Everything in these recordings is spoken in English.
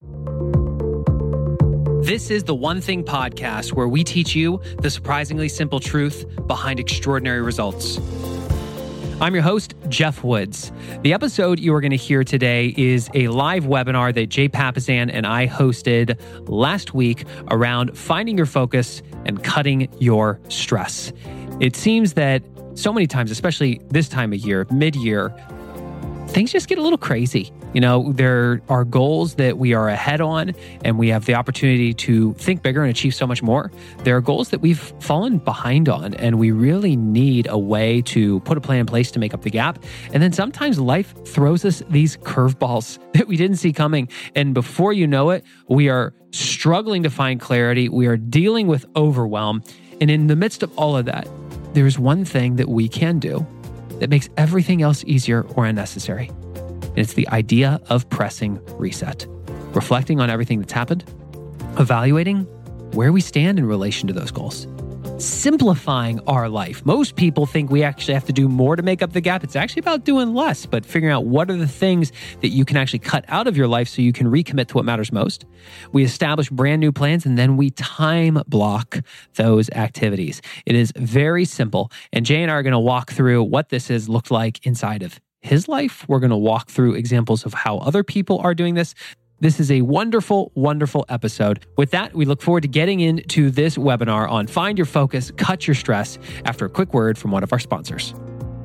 This is the One Thing podcast, where we teach you the surprisingly simple truth behind extraordinary results. I'm your host, Jeff Woods. The episode you are going to hear today is a live webinar that Jay Papasan and I hosted last week around finding your focus and cutting your stress. It seems that so many times, especially this time of year, mid-year, things just get a little crazy. You know, there are goals that we are ahead on, and we have the opportunity to think bigger and achieve so much more. There are goals that we've fallen behind on, and we really need a way to put a plan in place to make up the gap. And then sometimes life throws us these curveballs that we didn't see coming. And before you know it, we are struggling to find clarity. We are dealing with overwhelm. And in the midst of all of that, there's one thing that we can do that makes everything else easier or unnecessary. And it's the idea of pressing reset, reflecting on everything that's happened, evaluating where we stand in relation to those goals, simplifying our life. Most people think we actually have to do more to make up the gap. It's actually about doing less, but figuring out what are the things that you can actually cut out of your life so you can recommit to what matters most. We establish brand new plans, and then we time block those activities. It is very simple. And Jay and I are going to walk through what this has looked like inside of his life. We're going to walk through examples of how other people are doing this. This is a wonderful, wonderful episode. With that, we look forward to getting into this webinar on Find Your Focus, Cut Your Stress, after a quick word from one of our sponsors.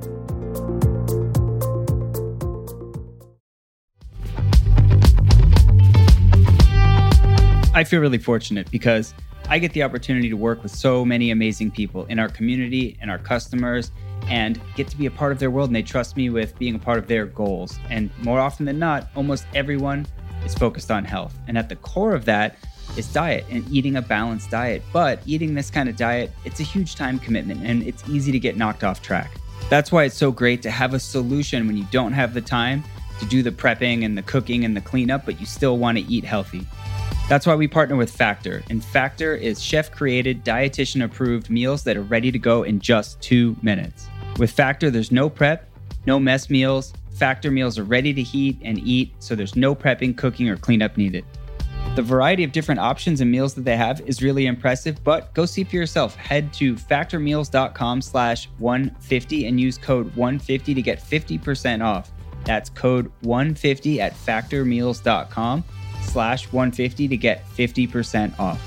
I feel really fortunate because I get the opportunity to work with so many amazing people in our community and our customers, and get to be a part of their world, and they trust me with being a part of their goals. And more often than not, almost everyone is focused on health. And at the core of that is diet and eating a balanced diet. But eating this kind of diet, it's a huge time commitment, and it's easy to get knocked off track. That's why it's so great to have a solution when you don't have the time to do the prepping and the cooking and the cleanup, but you still want to eat healthy. That's why we partner with Factor. And Factor is chef-created, dietitian-approved meals that are ready to go in just 2 minutes. With Factor, there's no prep, no mess meals. Factor meals are ready to heat and eat, so there's no prepping, cooking, or cleanup needed. The variety of different options and meals that they have is really impressive, but go see for yourself. Head to factormeals.com/150 and use code 150 to get 50% off. That's code 150 at factormeals.com/150 to get 50% off.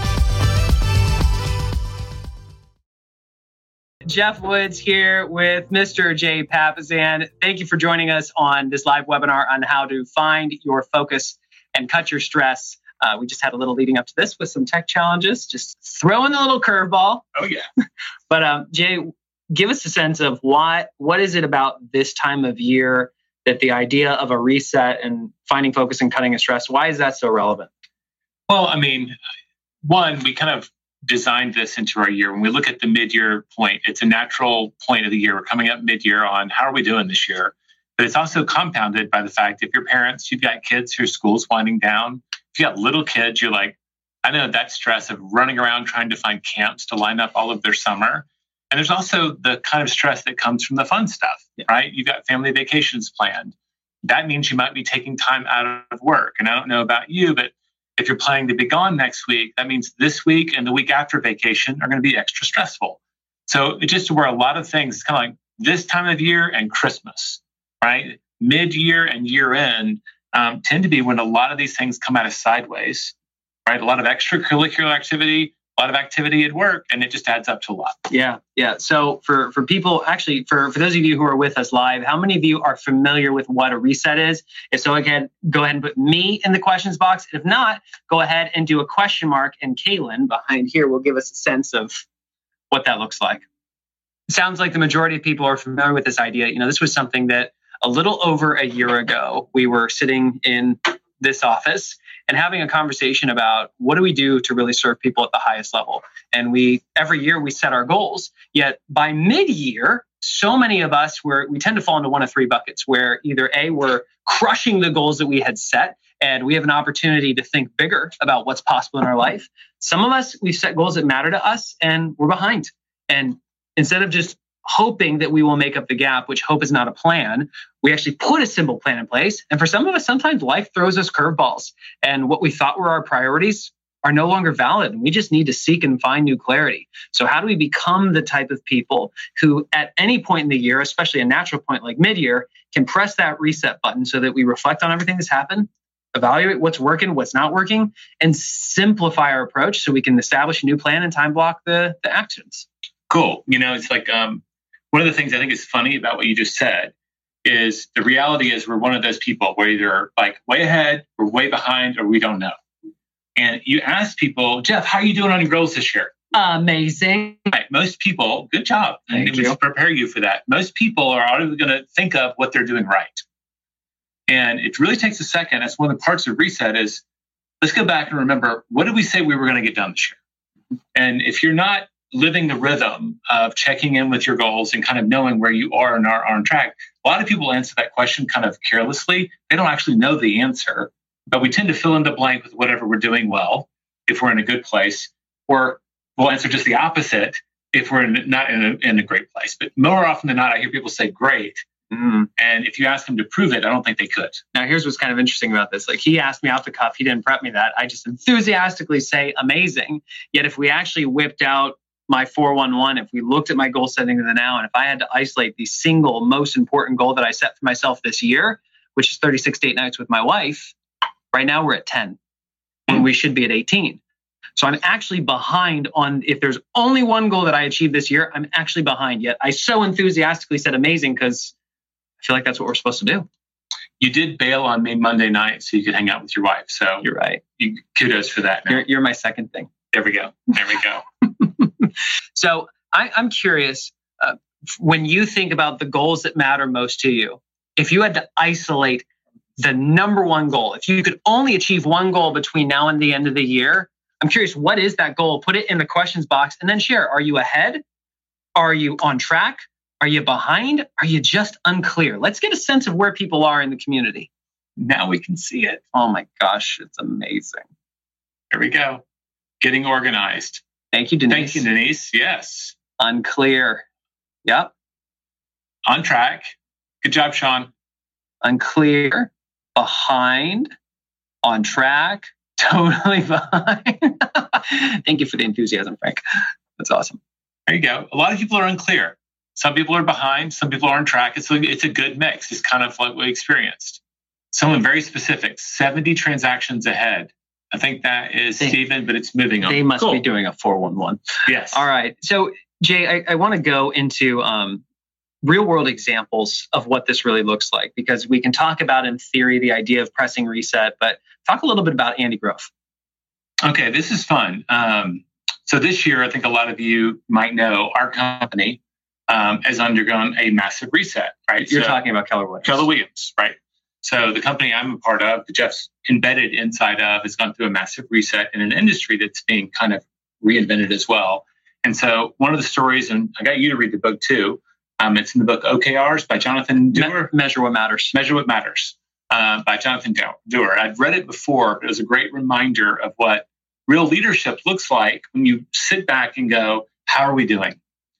Jeff Woods here with Mr. Jay Papasan. Thank you for joining us on this live webinar on how to find your focus and cut your stress. We just had a little leading up to this with some tech challenges, just throwing a little curveball. Oh, yeah. But Jay, give us a sense of what is it about this time of year that the idea of a reset and finding focus and cutting a stress, why is that so relevant? Well, I mean, one, we kind of designed this into our year. When we look at the mid-year point, it's a natural point of the year. We're coming up mid-year on how are we doing this year? But it's also compounded by the fact if you're parents, you've got kids whose school's winding down. If you got little kids, you're like, I know that stress of running around trying to find camps to line up all of their summer. And there's also the kind of stress that comes from the fun stuff, right? You've got family vacations planned. That means you might be taking time out of work. And I don't know about you, but if you're planning to be gone next week, that means this week and the week after vacation are going to be extra stressful. So it's just where a lot of things, it's kind of like this time of year and Christmas, right? Mid-year and year-end tend to be when a lot of these things come at us sideways, right? A lot of extracurricular activity, a lot of activity at work, and it just adds up to a lot. Yeah. So for people, actually, for those of you who are with us live, how many of you are familiar with what a reset is? If so, again, go ahead and put me in the questions box. If not, go ahead and do a question mark, and Kaylin behind here will give us a sense of what that looks like. It sounds like the majority of people are familiar with this idea. You know, this was something that a little over a year ago, we were sitting in this office and having a conversation about what do we do to really serve people at the highest level. And every year we set our goals. Yet by mid-year, so many of us we tend to fall into one of three buckets where either A, we're crushing the goals that we had set and we have an opportunity to think bigger about what's possible in our life. Some of us, we've set goals that matter to us and we're behind. And instead of just hoping that we will make up the gap, which hope is not a plan. We actually put a simple plan in place. And for some of us, sometimes life throws us curveballs. And what we thought were our priorities are no longer valid. And we just need to seek and find new clarity. So how do we become the type of people who at any point in the year, especially a natural point like mid-year, can press that reset button so that we reflect on everything that's happened, evaluate what's working, what's not working, and simplify our approach so we can establish a new plan and time block the actions. Cool. It's like one of the things I think is funny about what you just said is the reality is we're one of those people where either like way ahead or way behind or we don't know. And you ask people, Jeff, how are you doing on your goals this year? Amazing. Right. Most people, good job. Thank you. Prepare you for that. Most people are already going to think of what they're doing right. And it really takes a second. That's one of the parts of reset is let's go back and remember, what did we say we were going to get done this year? And if you're not living the rhythm of checking in with your goals and kind of knowing where you are and are on track, a lot of people answer that question kind of carelessly. They don't actually know the answer, but we tend to fill in the blank with whatever we're doing well, if we're in a good place, or we'll answer just the opposite if we're not in a great place. But more often than not, I hear people say great. And if you ask them to prove it, I don't think they could. Now, here's what's kind of interesting about this. Like he asked me off the cuff. He didn't prep me that. I just enthusiastically say amazing. Yet if we actually whipped out my 411, if we looked at my goal setting in the now, and if I had to isolate the single most important goal that I set for myself this year, which is 36 date nights with my wife, right now we're at 10 when we should be at 18. So I'm actually behind on, if there's only one goal that I achieved this year, I'm actually behind. Yet I so enthusiastically said amazing because I feel like that's what we're supposed to do. You did bail on me Monday night so you could hang out with your wife. So you're right. Kudos for that. You're my second thing. There we go. So I'm curious, when you think about the goals that matter most to you, if you had to isolate the number one goal, if you could only achieve one goal between now and the end of the year, I'm curious, what is that goal? Put it in the questions box and then share. Are you ahead? Are you on track? Are you behind? Are you just unclear? Let's get a sense of where people are in the community. Now we can see it. Oh my gosh, it's amazing. Here we go. Getting organized. Thank you, Denise. Thank you, Denise. Yes. Unclear. Yep. On track. Good job, Sean. Unclear. Behind. On track. Totally behind. Thank you for the enthusiasm, Frank. That's awesome. There you go. A lot of people are unclear. Some people are behind. Some people are on track. It's a good mix. It's kind of like we experienced. Someone very specific, 70 transactions ahead. I think that is Stephen, but it's moving on. They must be doing a 411. Yes. All right. So, Jay, I want to go into real world examples of what this really looks like, because we can talk about in theory the idea of pressing reset, but talk a little bit about Andy Grove. Okay, this is fun. So this year, I think a lot of you might know our company has undergone a massive reset, right? You're talking about Keller Williams. Keller Williams, right? So the company I'm a part of, that Jeff's embedded inside of, has gone through a massive reset in an industry that's being kind of reinvented as well. And so one of the stories, and I got you to read the book too, it's in the book OKRs by Jonathan Dewar. Measure What Matters. Measure What Matters by Jonathan Dewar. I'd read it before, but it was a great reminder of what real leadership looks like when you sit back and go, how are we doing?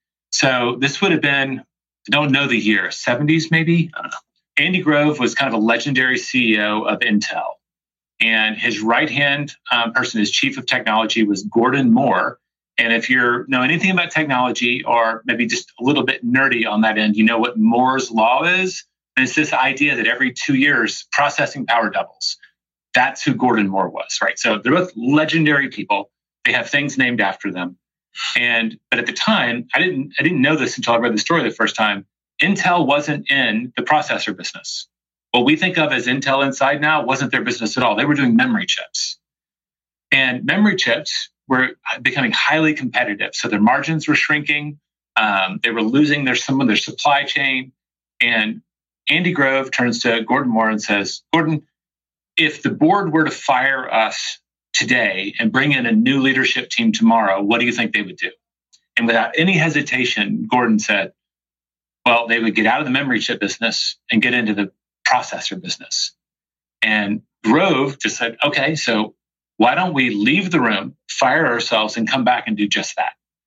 So this would have been, I don't know the year, 70s maybe? I don't know. Andy Grove was kind of a legendary CEO of Intel. And his right-hand person, his chief of technology, was Gordon Moore. And if you know anything about technology or maybe just a little bit nerdy on that end, you know what Moore's law is? And it's this idea that every 2 years, processing power doubles. That's who Gordon Moore was, right? So they're both legendary people. They have things named after them. But at the time, I didn't know this until I read the story the first time. Intel wasn't in the processor business. What we think of as Intel Inside now wasn't their business at all. They were doing memory chips. And memory chips were becoming highly competitive. So their margins were shrinking. They were losing some of their supply chain. And Andy Grove turns to Gordon Moore and says, Gordon, if the board were to fire us today and bring in a new leadership team tomorrow, what do you think they would do? And without any hesitation, Gordon said, well, they would get out of the memory chip business and get into the processor business. And Grove just said, okay, so why don't we leave the room, fire ourselves, and come back and do just that?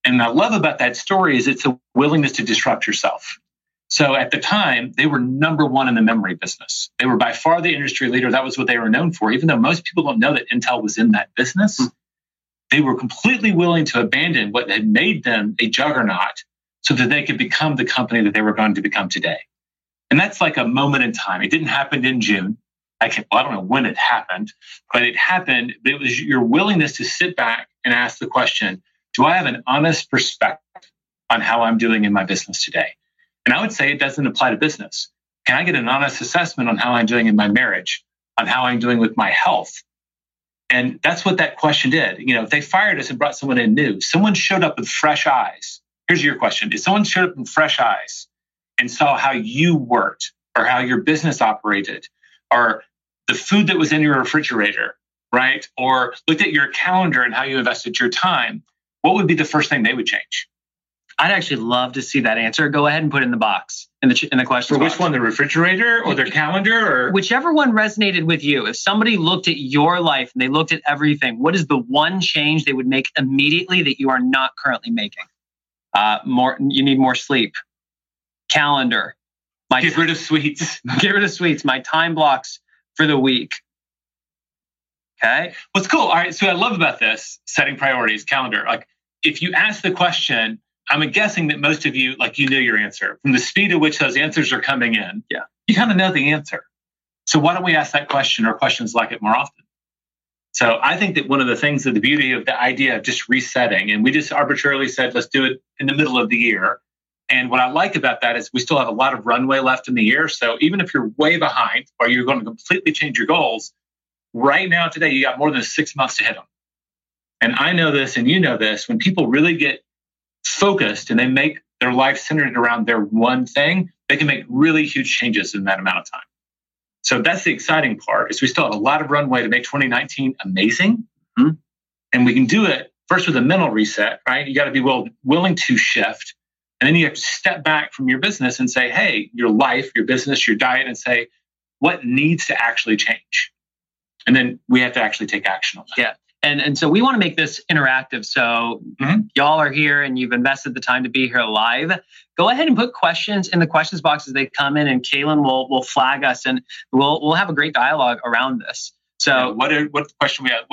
And what I love about that story is it's a willingness to disrupt yourself. So at the time, they were number one in the memory business. They were by far the industry leader. That was what they were known for. Even though most people don't know that Intel was in that business, they were completely willing to abandon what had made them a juggernaut so that they could become the company that they were going to become today. And that's like a moment in time. It didn't happen in June. I don't know when it happened, but it happened. It was your willingness to sit back and ask the question, do I have an honest perspective on how I'm doing in my business today? And I would say it doesn't apply to business. Can I get an honest assessment on how I'm doing in my marriage, on how I'm doing with my health? And that's what that question did. If they fired us and brought someone in new, someone showed up with fresh eyes. Here's your question. If someone showed up with fresh eyes and saw how you worked or how your business operated or the food that was in your refrigerator, right? Or looked at your calendar and how you invested your time, what would be the first thing they would change? I'd actually love to see that answer. Go ahead and put it in the box, in the question box. For which one, the refrigerator or their calendar? Or whichever one resonated with you. If somebody looked at your life and they looked at everything, what is the one change they would make immediately that you are not currently making? You need more sleep. Calendar. Get rid of sweets. Get rid of sweets. My time blocks for the week. Okay. What's cool? All right. So I love about this, setting priorities, calendar. Like if you ask the question, I'm guessing that most of you, you know your answer. From the speed at which those answers are coming in, you kind of know the answer. So why don't we ask that question or questions like it more often? So I think that one of the things of the beauty of the idea of just resetting, and we just arbitrarily said, let's do it in the middle of the year. And what I like about that is we still have a lot of runway left in the year. So even if you're way behind or you're going to completely change your goals, right now, today, you got more than 6 months to hit them. And I know this and you know this, when people really get focused and they make their life centered around their one thing, they can make really huge changes in that amount of time. So that's the exciting part is we still have a lot of runway to make 2019 amazing. Mm-hmm. And we can do it first with a mental reset, right? You got to be willing to shift. And then you have to step back from your business and say, hey, your life, your business, your diet, and say, what needs to actually change? And then we have to actually take action on that. Yeah. And so we want to make this interactive. So y'all are here and you've invested the time to be here live. Go ahead and put questions in the questions box as they come in, and Kaylin will flag us, and we'll have a great dialogue around this. So what question we have?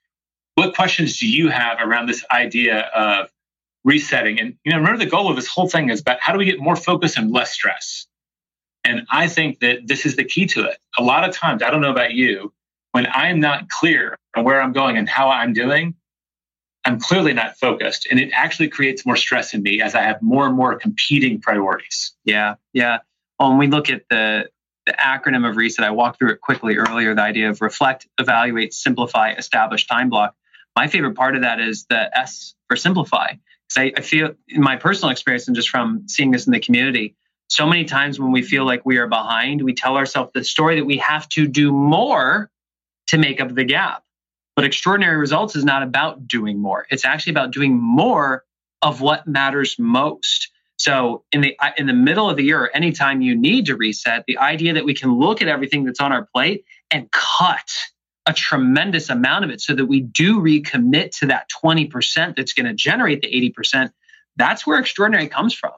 What questions do you have around this idea of resetting? And remember the goal of this whole thing is about how do we get more focus and less stress? And I think that this is the key to it. A lot of times, I don't know about you, when I'm not clear on where I'm going and how I'm doing, I'm clearly not focused. And it actually creates more stress in me as I have more and more competing priorities. Yeah. When we look at the acronym of RESET, I walked through it quickly earlier, the idea of reflect, evaluate, simplify, establish, time block. My favorite part of that is the S for simplify. Because I feel in my personal experience and just from seeing this in the community, so many times when we feel like we are behind, we tell ourselves the story that we have to do more to make up the gap. But extraordinary results is not about doing more. It's actually about doing more of what matters most. So in the middle of the year, or anytime you need to reset, the idea that we can look at everything that's on our plate and cut a tremendous amount of it so that we do recommit to that 20% that's going to generate the 80%, that's where extraordinary comes from.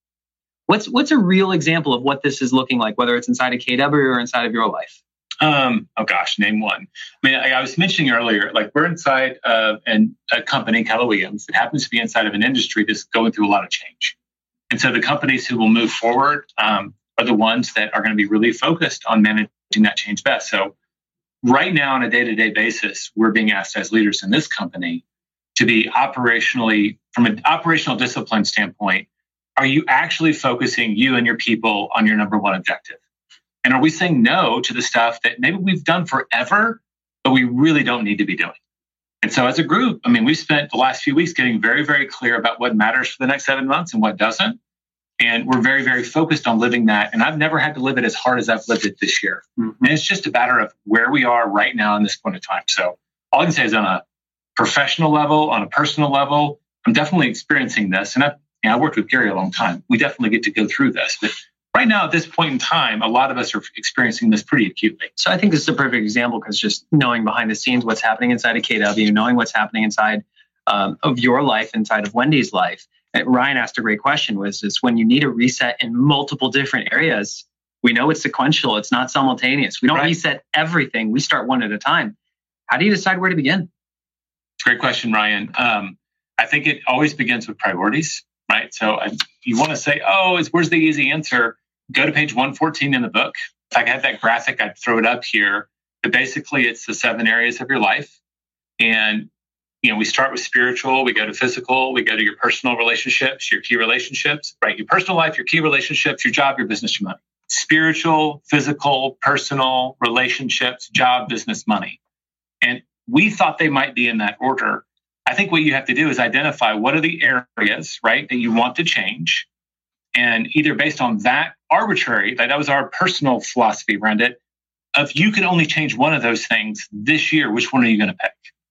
What's a real example of what this is looking like, whether it's inside of KW or inside of your life? Name one. I mean, I was mentioning earlier, we're inside of a company, Keller Williams, that happens to be inside of an industry that's going through a lot of change. And so the companies who will move forward are the ones that are going to be really focused on managing that change best. So right now on a day-to-day basis, we're being asked as leaders in this company to be operationally, from an operational discipline standpoint, are you actually focusing you and your people on your number one objective? And are we saying no to the stuff that maybe we've done forever, but we really don't need to be doing? And so as a group, we've spent the last few weeks getting very, very clear about what matters for the next 7 months and what doesn't. And we're very, very focused on living that. And I've never had to live it as hard as I've lived it this year. Mm-hmm. And it's just a matter of where we are right now in this point in time. So all I can say is on a professional level, on a personal level, I'm definitely experiencing this. And I worked with Gary a long time. We definitely get to go through this. But right now, at this point in time, a lot of us are experiencing this pretty acutely. So I think this is a perfect example because just knowing behind the scenes what's happening inside of KW, knowing what's happening inside of your life inside of Wendy's life. And Ryan asked a great question, is when you need a reset in multiple different areas, we know it's sequential. It's not simultaneous. We don't reset everything. We start one at a time. How do you decide where to begin? Great question, Ryan. I think it always begins with priorities, right? So you want to say, where's the easy answer? Go to page 114 in the book. If I had that graphic, I'd throw it up here. But basically, it's the 7 areas of your life. And, we start with spiritual, we go to physical, we go to your personal relationships, your key relationships, right? Your personal life, your key relationships, your job, your business, your money. Spiritual, physical, personal, relationships, job, business, money. And we thought they might be in that order. I think what you have to do is identify what are the areas, right, that you want to change. And either based on that arbitrary, that was our personal philosophy around it, if you could only change one of those things this year, which one are you going to pick?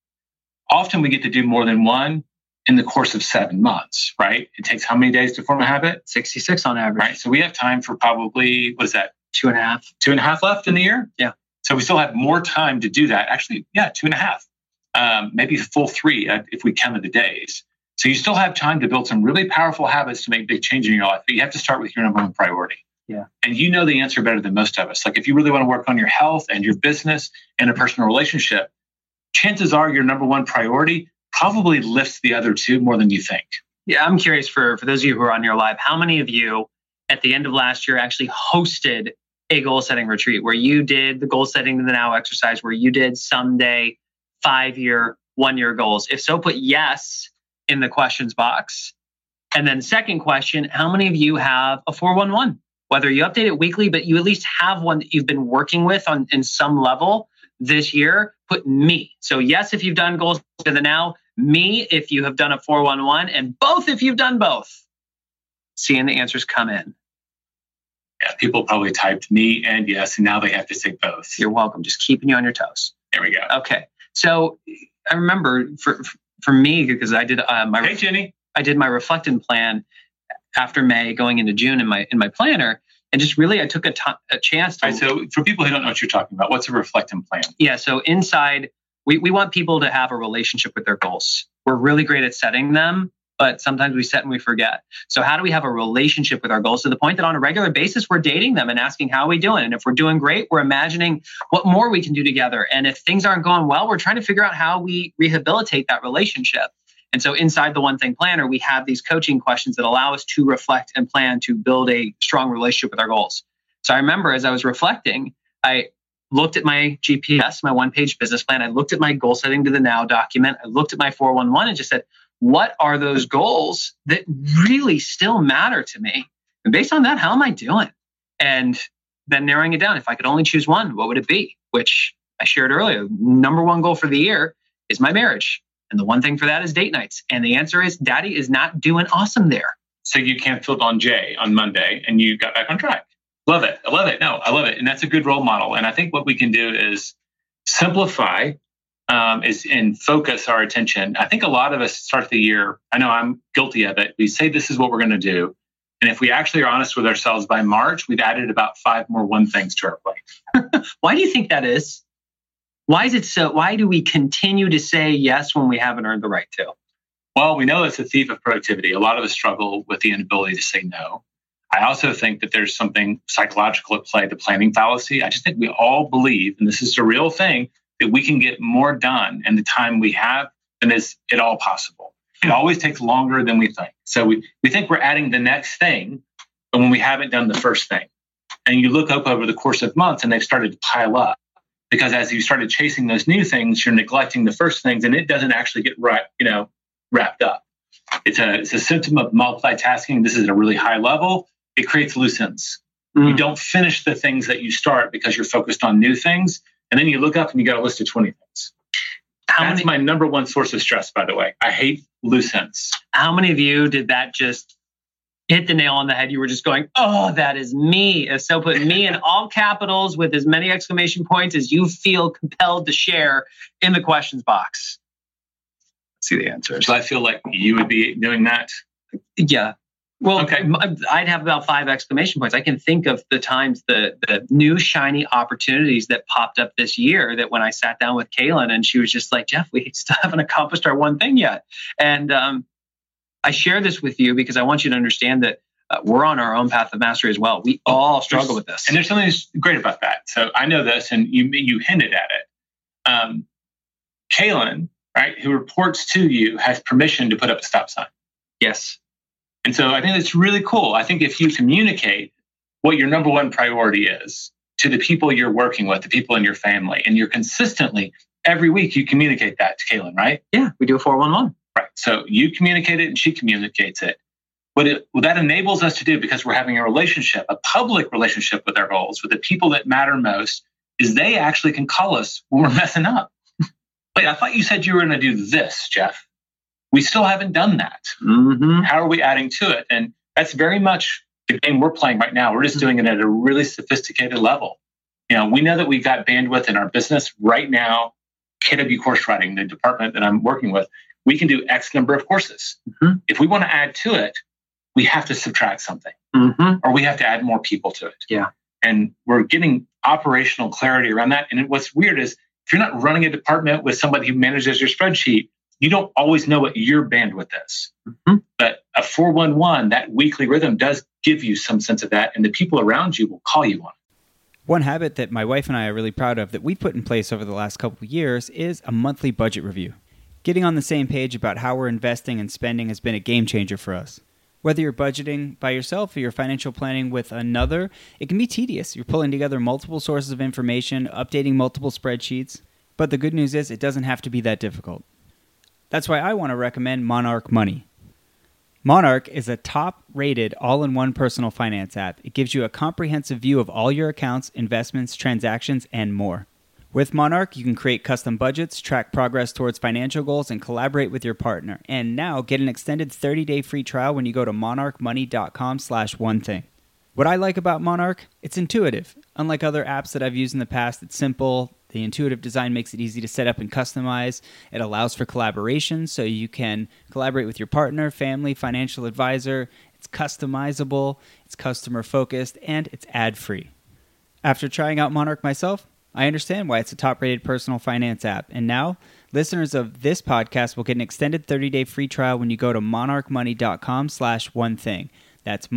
Often we get to do more than one in the course of 7 months, right? It takes how many days to form a habit? 66 on average. Right. So we have time for probably, 2.5? 2.5 left in the year? Yeah. So we still have more time to do that. Actually, 2.5. Maybe a full 3 if we counted the days. So you still have time to build some really powerful habits to make big change in your life, but you have to start with your number one priority. Yeah. And you know the answer better than most of us. Like if you really want to work on your health and your business and a personal relationship, chances are your number one priority probably lifts the other 2 more than you think. Yeah, I'm curious for those of you who are on your live, how many of you at the end of last year actually hosted a goal setting retreat where you did the goal setting to the now exercise, where you did someday 5-year, 1-year goals? If so, put yes in the questions box. And then second question, how many of you have a 411? Whether you update it weekly, but you at least have one that you've been working with in some level this year, put me. So yes, if you've done goals to the now, me if you have done a 411, and both if you've done both. Seeing the answers come in. Yeah, people probably typed me and yes, and now they have to say both. You're welcome. Just keeping you on your toes. There we go. Okay. So I remember for me, because I did Hey, Jenny. I did my reflected plan after May going into June in my planner. And just really, I took a chance to... Right, so for people who don't know what you're talking about, what's a reflecting plan? Yeah, so inside, we want people to have a relationship with their goals. We're really great at setting them, but sometimes we set and we forget. So how do we have a relationship with our goals to the point that on a regular basis, we're dating them and asking, how are we doing? And if we're doing great, we're imagining what more we can do together. And if things aren't going well, we're trying to figure out how we rehabilitate that relationship. And so inside the One Thing Planner, we have these coaching questions that allow us to reflect and plan to build a strong relationship with our goals. So I remember as I was reflecting, I looked at my GPS, my 1-page business plan. I looked at my goal setting to the now document. I looked at my 411 and just said, what are those goals that really still matter to me? And based on that, how am I doing? And then narrowing it down, if I could only choose one, what would it be? Which I shared earlier, number one goal for the year is my marriage. And the one thing for that is date nights. And the answer is Daddy is not doing awesome there. So you canceled on Jay on Monday and you got back on track. Love it. I love it. No, I love it. And that's a good role model. And I think what we can do is simplify and focus our attention. I think a lot of us start the year, I know I'm guilty of it. We say this is what we're going to do. And if we actually are honest with ourselves, by March, we've added about 5 more one things to our plate. Why do you think that is? Why is it so? Why do we continue to say yes when we haven't earned the right to? Well, we know it's a thief of productivity. A lot of us struggle with the inability to say no. I also think that there's something psychological at play, the planning fallacy. I just think we all believe, and this is a real thing, that we can get more done in the time we have than is at all possible. It always takes longer than we think. So we think we're adding the next thing, but when we haven't done the first thing. And you look up over the course of months and they've started to pile up. Because as you started chasing those new things, you're neglecting the first things, and it doesn't actually get wrapped up. It's a symptom of multitasking. This is at a really high level. It creates loose ends. You don't finish the things that you start because you're focused on new things, and then you look up and you got a list of 20 things. That's my number one source of stress, by the way. I hate loose ends. How many of you did that just hit the nail on the head? You were just going, oh, that is me. So put me in all capitals with as many exclamation points as you feel compelled to share in the questions box. Let's see the answers. So I feel like you would be doing that. Yeah. Well, Okay. I'd have about 5 exclamation points. I can think of the times, the new shiny opportunities that popped up this year, that when I sat down with Kaylin and she was just like, Jeff, we still haven't accomplished our one thing yet. And I share this with you because I want you to understand that we're on our own path of mastery as well. We all struggle with this. And there's something that's great about that. So I know this, and you hinted at it. Kaylin, right, who reports to you, has permission to put up a stop sign. Yes. And so I think that's really cool. I think if you communicate what your number one priority is to the people you're working with, the people in your family, and you're consistently, every week, you communicate that to Kaylin, right? Yeah, we do a 411. Right. So you communicate it and she communicates it. What that enables us to do, because we're having a relationship, a public relationship with our goals, with the people that matter most, is they actually can call us when we're messing up. Wait, I thought you said you were going to do this, Jeff. We still haven't done that. Mm-hmm. How are we adding to it? And that's very much the game we're playing right now. We're just doing it at a really sophisticated level. We know that we've got bandwidth in our business right now. KW Course Writing, the department that I'm working with, we can do X number of courses. Mm-hmm. If we want to add to it, we have to subtract something, or we have to add more people to it. Yeah. And we're getting operational clarity around that. And what's weird is if you're not running a department with somebody who manages your spreadsheet, you don't always know what your bandwidth is. Mm-hmm. But a 411, that weekly rhythm, does give you some sense of that. And the people around you will call you on it. One habit that my wife and I are really proud of that we put in place over the last couple of years is a monthly budget review. Getting on the same page about how we're investing and spending has been a game changer for us. Whether you're budgeting by yourself or you're financial planning with another, it can be tedious. You're pulling together multiple sources of information, updating multiple spreadsheets. But the good news is it doesn't have to be that difficult. That's why I want to recommend Monarch Money. Monarch is a top-rated all-in-one personal finance app. It gives you a comprehensive view of all your accounts, investments, transactions, and more. With Monarch, you can create custom budgets, track progress towards financial goals, and collaborate with your partner. And now, get an extended 30-day free trial when you go to monarchmoney.com/onething. What I like about Monarch, it's intuitive. Unlike other apps that I've used in the past, it's simple. The intuitive design makes it easy to set up and customize. It allows for collaboration, so you can collaborate with your partner, family, financial advisor. It's customizable, it's customer-focused, and it's ad-free. After trying out Monarch myself, I understand why it's a top-rated personal finance app. And now, listeners of this podcast will get an extended 30-day free trial when you go to monarchmoney.com/onething. That's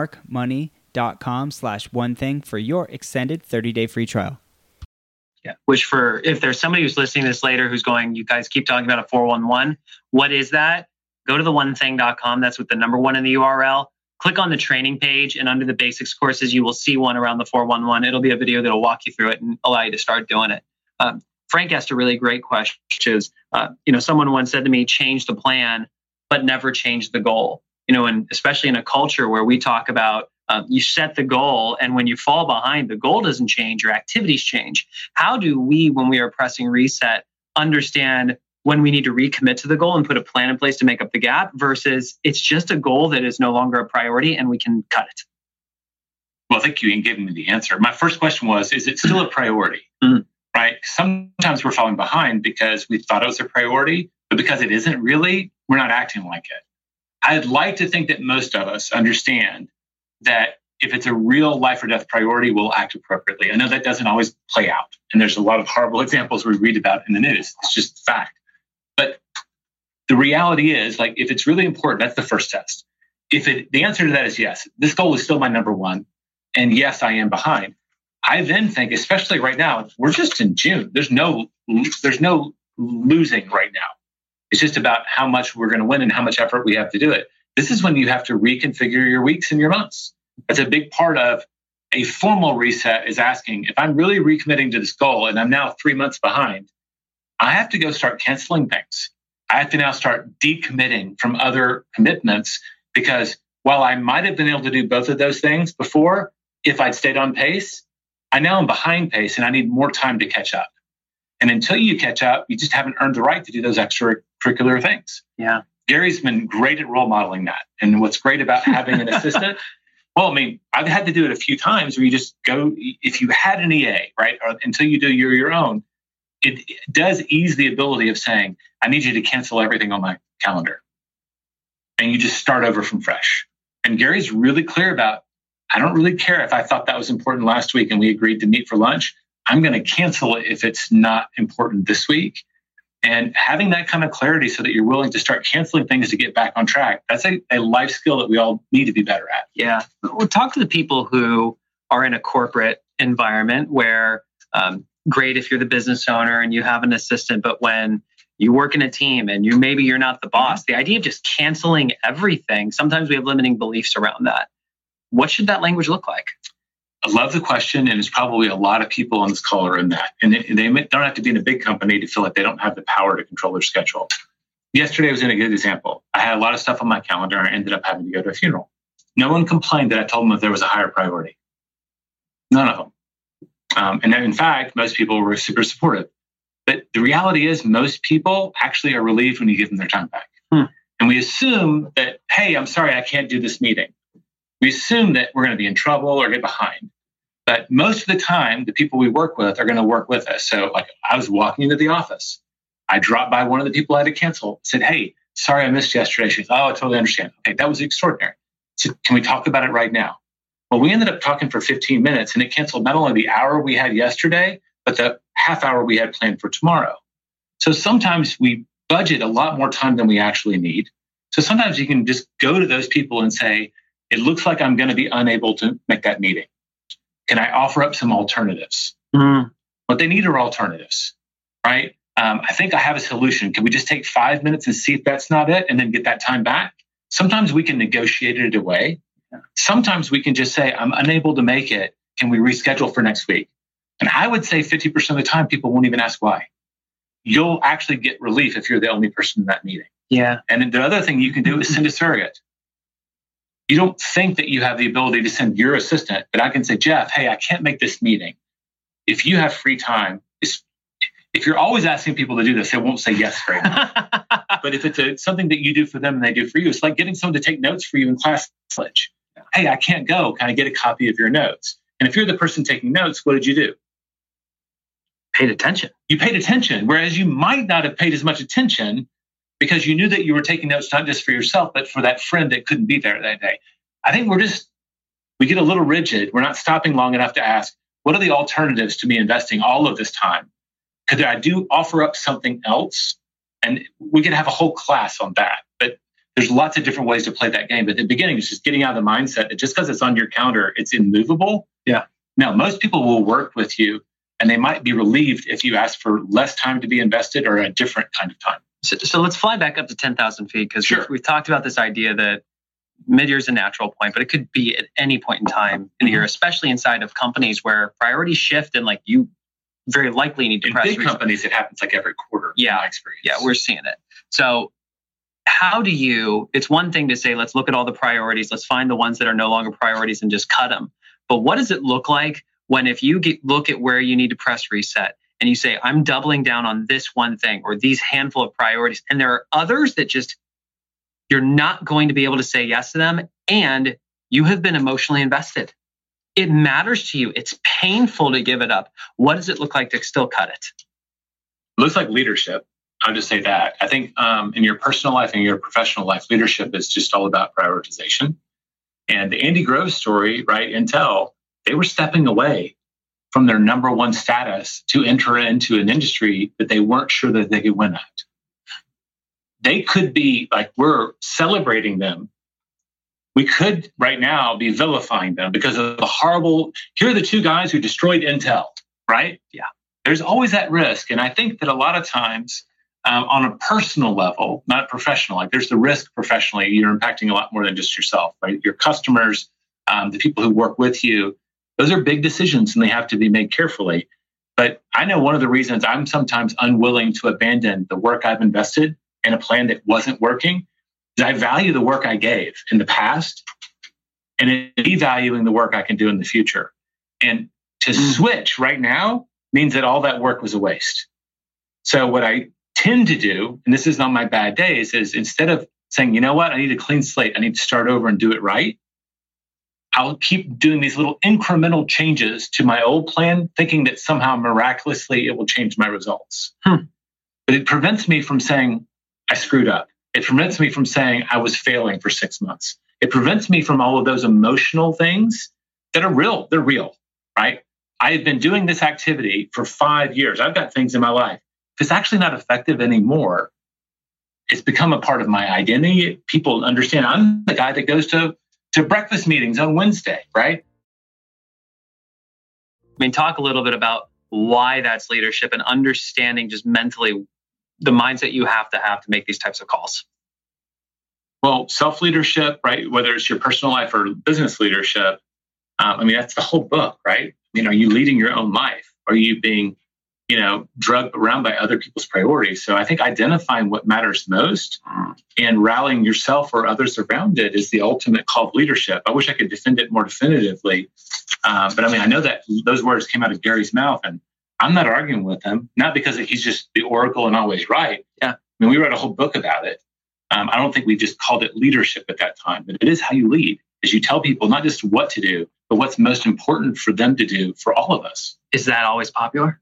monarchmoney.com/onething for your extended 30-day free trial. Yeah. Which if there's somebody who's listening to this later who's going, you guys keep talking about a 411. What is that? Go to theonething.com. That's with the number 1 in the URL. Click on the training page, and under the basics courses, you will see one around the 411. It'll be a video that'll walk you through it and allow you to start doing it. Frank asked a really great question, which is, someone once said to me, change the plan, but never change the goal. And especially in a culture where we talk about you set the goal, and when you fall behind, the goal doesn't change, your activities change. How do we, when we are pressing reset, understand when we need to recommit to the goal and put a plan in place to make up the gap versus it's just a goal that is no longer a priority and we can cut it? Well, thank you. You gave me the answer. My first question was, is it still a priority? Mm-hmm. Right? Sometimes we're falling behind because we thought it was a priority, but because it isn't really, we're not acting like it. I'd like to think that most of us understand that if it's a real life or death priority, we'll act appropriately. I know that doesn't always play out. And there's a lot of horrible examples we read about in the news. It's just fact. But the reality is, if it's really important, that's the first test. The answer to that is yes, this goal is still my number 1. And yes, I am behind. I then think, especially right now, we're just in June. There's no losing right now. It's just about how much we're going to win and how much effort we have to do it. This is when you have to reconfigure your weeks and your months. That's a big part of a formal reset, is asking, if I'm really recommitting to this goal and I'm now 3 months behind, I have to go start canceling things. I have to now start decommitting from other commitments, because while I might have been able to do both of those things before, if I'd stayed on pace, I now am behind pace and I need more time to catch up. And until you catch up, you just haven't earned the right to do those extracurricular things. Yeah. Gary's been great at role modeling that. And what's great about having an assistant, I've had to do it a few times where you just go, if you had an EA, right, or until you do your own, it does ease the ability of saying, I need you to cancel everything on my calendar. And you just start over from fresh. And Gary's really clear about, I don't really care if I thought that was important last week and we agreed to meet for lunch. I'm going to cancel it if it's not important this week. And having that kind of clarity so that you're willing to start canceling things to get back on track, that's a life skill that we all need to be better at. Yeah. We'll talk to the people who are in a corporate environment where, great if you're the business owner and you have an assistant, but when you work in a team and maybe you're not the boss, the idea of just canceling everything, sometimes we have limiting beliefs around that. What should that language look like? I love the question, and there's probably a lot of people on this call are in that. And they don't have to be in a big company to feel like they don't have the power to control their schedule. Yesterday was a good example. I had a lot of stuff on my calendar and I ended up having to go to a funeral. No one complained that I told them that there was a higher priority. None of them. And in fact, most people were super supportive. But the reality is most people actually are relieved when you give them their time back. And we assume that, hey, I'm sorry, I can't do this meeting. We assume that we're going to be in trouble or get behind. But most of the time, the people we work with are going to work with us. So like I was walking into the office. I dropped by one of the people I had to cancel, said, hey, sorry, I missed yesterday. She goes, oh, I totally understand. Okay, that was extraordinary. So can we talk about it right now? Well, we ended up talking for 15 minutes and it canceled not only the hour we had yesterday, but the half hour we had planned for tomorrow. So sometimes we budget a lot more time than we actually need. So sometimes you can just go to those people and say, it looks like I'm going to be unable to make that meeting. Can I offer up some alternatives? What they need are alternatives, right? I think I have a solution. Can we just take 5 minutes and see if that's not it and then get that time back? Sometimes we can negotiate it away. Sometimes we can just say, I'm unable to make it. Can we reschedule for next week? And I would say 50% of the time, people won't even ask why. You'll actually get relief if you're the only person in that meeting. Yeah. And then the other thing you can do is send a surrogate. You don't think that you have the ability to send your assistant, but I can say, Jeff, hey, I can't make this meeting. If you have free time, if you're always asking people to do this, they won't say yes very much. But if it's something that you do for them and they do for you, it's like getting someone to take notes for you in class. Hey, I can't go. Can I get a copy of your notes? And if you're the person taking notes, what did you do? Paid attention. You paid attention, whereas you might not have paid as much attention because you knew that you were taking notes not just for yourself, but for that friend that couldn't be there that day. I think we get a little rigid. We're not stopping long enough to ask, what are the alternatives to me investing all of this time? Could I offer up something else? And we could have a whole class on that. But there's lots of different ways to play that game. But at the beginning, it's just getting out of the mindset that just because it's on your calendar, it's immovable. Yeah. Now, most people will work with you and they might be relieved if you ask for less time to be invested or a different kind of time. So let's fly back up to 10,000 feet because sure. we've talked about this idea that mid-year is a natural point, but it could be at any point in time in the year, especially inside of companies where priorities shift and like you very likely need to press. In big companies, it happens like every quarter. Yeah. In my experience. Yeah, we're seeing it. So it's one thing to say, let's look at all the priorities. Let's find the ones that are no longer priorities and just cut them. But what does it look like when if you look at where you need to press reset and you say, I'm doubling down on this one thing or these handful of priorities. And there are others that just, you're not going to be able to say yes to them. And you have been emotionally invested. It matters to you. It's painful to give it up. What does it look like to still cut it? It looks like leadership. I'll just say that. I think in your personal life and your professional life, leadership is just all about prioritization. And the Andy Grove story, right, Intel, they were stepping away from their number one status to enter into an industry that they weren't sure that they could win at. They could be like, we're celebrating them. We could right now be vilifying them because of the horrible, here are the two guys who destroyed Intel, right? Yeah. There's always that risk. And I think that a lot of times on a personal level, not professional, like there's the risk professionally, you're impacting a lot more than just yourself, right? Your customers, the people who work with you, those are big decisions and they have to be made carefully. But I know one of the reasons I'm sometimes unwilling to abandon the work I've invested in a plan that wasn't working is I value the work I gave in the past and devaluing the work I can do in the future. And to switch right now means that all that work was a waste. So what I tend to do, and this is on my bad days, is instead of saying, you know what, I need a clean slate, I need to start over and do it right, I'll keep doing these little incremental changes to my old plan, thinking that somehow miraculously it will change my results. But it prevents me from saying, I screwed up. It prevents me from saying I was failing for 6 months. It prevents me from all of those emotional things that are real. They're real, right? I have been doing this activity for 5 years. I've got things in my life. If it's actually not effective anymore, it's become a part of my identity. People understand I'm the guy that goes to breakfast meetings on Wednesday, right? I mean, talk a little bit about why that's leadership and understanding just mentally the mindset you have to make these types of calls. Well, self-leadership, right? Whether it's your personal life or business leadership, that's the whole book, right? Are you leading your own life? Are you being, drugged around by other people's priorities? So I think identifying what matters most and rallying yourself or others around it is the ultimate call of leadership. I wish I could defend it more definitively. But I know that those words came out of Gary's mouth, and I'm not arguing with him, not because he's just the oracle and always right. Yeah. We wrote a whole book about it. I don't think we just called it leadership at that time, but it is how you lead, is you tell people not just what to do, but what's most important for them to do for all of us. Is that always popular?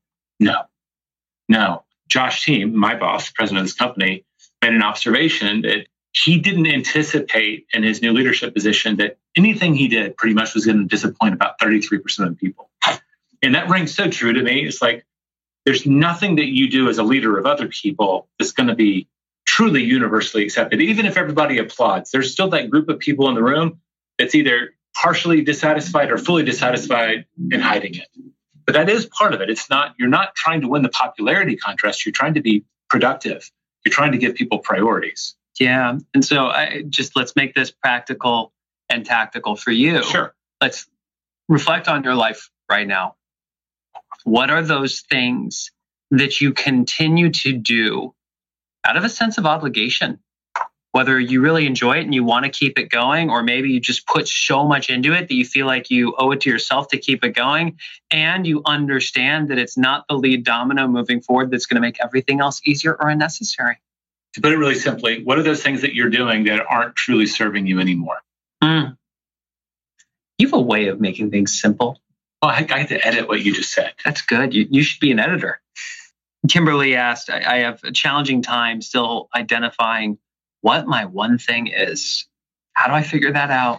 No. Josh Team, my boss, president of this company, made an observation that he didn't anticipate in his new leadership position that anything he did pretty much was going to disappoint about 33% of the people. And that rings so true to me. It's like, there's nothing that you do as a leader of other people that's going to be truly universally accepted. Even if everybody applauds, there's still that group of people in the room that's either partially dissatisfied or fully dissatisfied and hiding it. But that is part of it. You're not trying to win the popularity contest. You're trying to be productive. You're trying to give people priorities. Yeah. And so let's make this practical and tactical for you. Sure. Let's reflect on your life right now. What are those things that you continue to do out of a sense of obligation? Whether you really enjoy it and you want to keep it going, or maybe you just put so much into it that you feel like you owe it to yourself to keep it going, and you understand that it's not the lead domino moving forward that's going to make everything else easier or unnecessary. To put it really simply, what are those things that you're doing that aren't truly serving you anymore? You have a way of making things simple. Well, I had to edit what you just said. That's good. You should be an editor. Kimberly asked, I have a challenging time still identifying what my one thing is. How do I figure that out?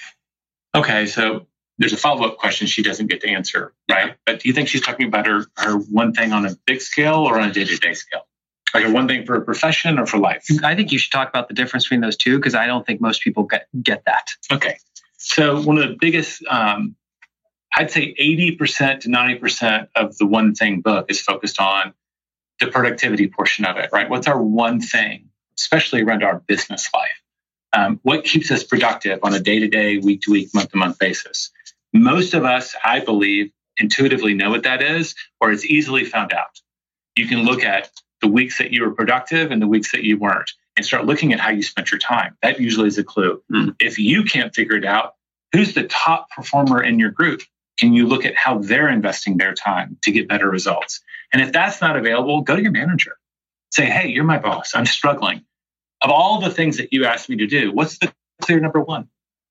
Okay, so there's a follow-up question she doesn't get to answer, right? But do you think she's talking about her one thing on a big scale or on a day-to-day scale? Like one thing for a profession or for life? I think you should talk about the difference between those two, because I don't think most people get that. Okay, so one of the biggest, I'd say 80% to 90% of the One Thing book is focused on the productivity portion of it, right? What's our one thing, especially around our business life? What keeps us productive on a day-to-day, week-to-week, month-to-month basis? Most of us, I believe, intuitively know what that is, or it's easily found out. You can look at the weeks that you were productive and the weeks that you weren't, and start looking at how you spent your time. That usually is a clue. If you can't figure it out, who's the top performer in your group? Can you look at how they're investing their time to get better results? And if that's not available, go to your manager. Say, hey, you're my boss. I'm struggling. Of all the things that you asked me to do, what's the clear number one?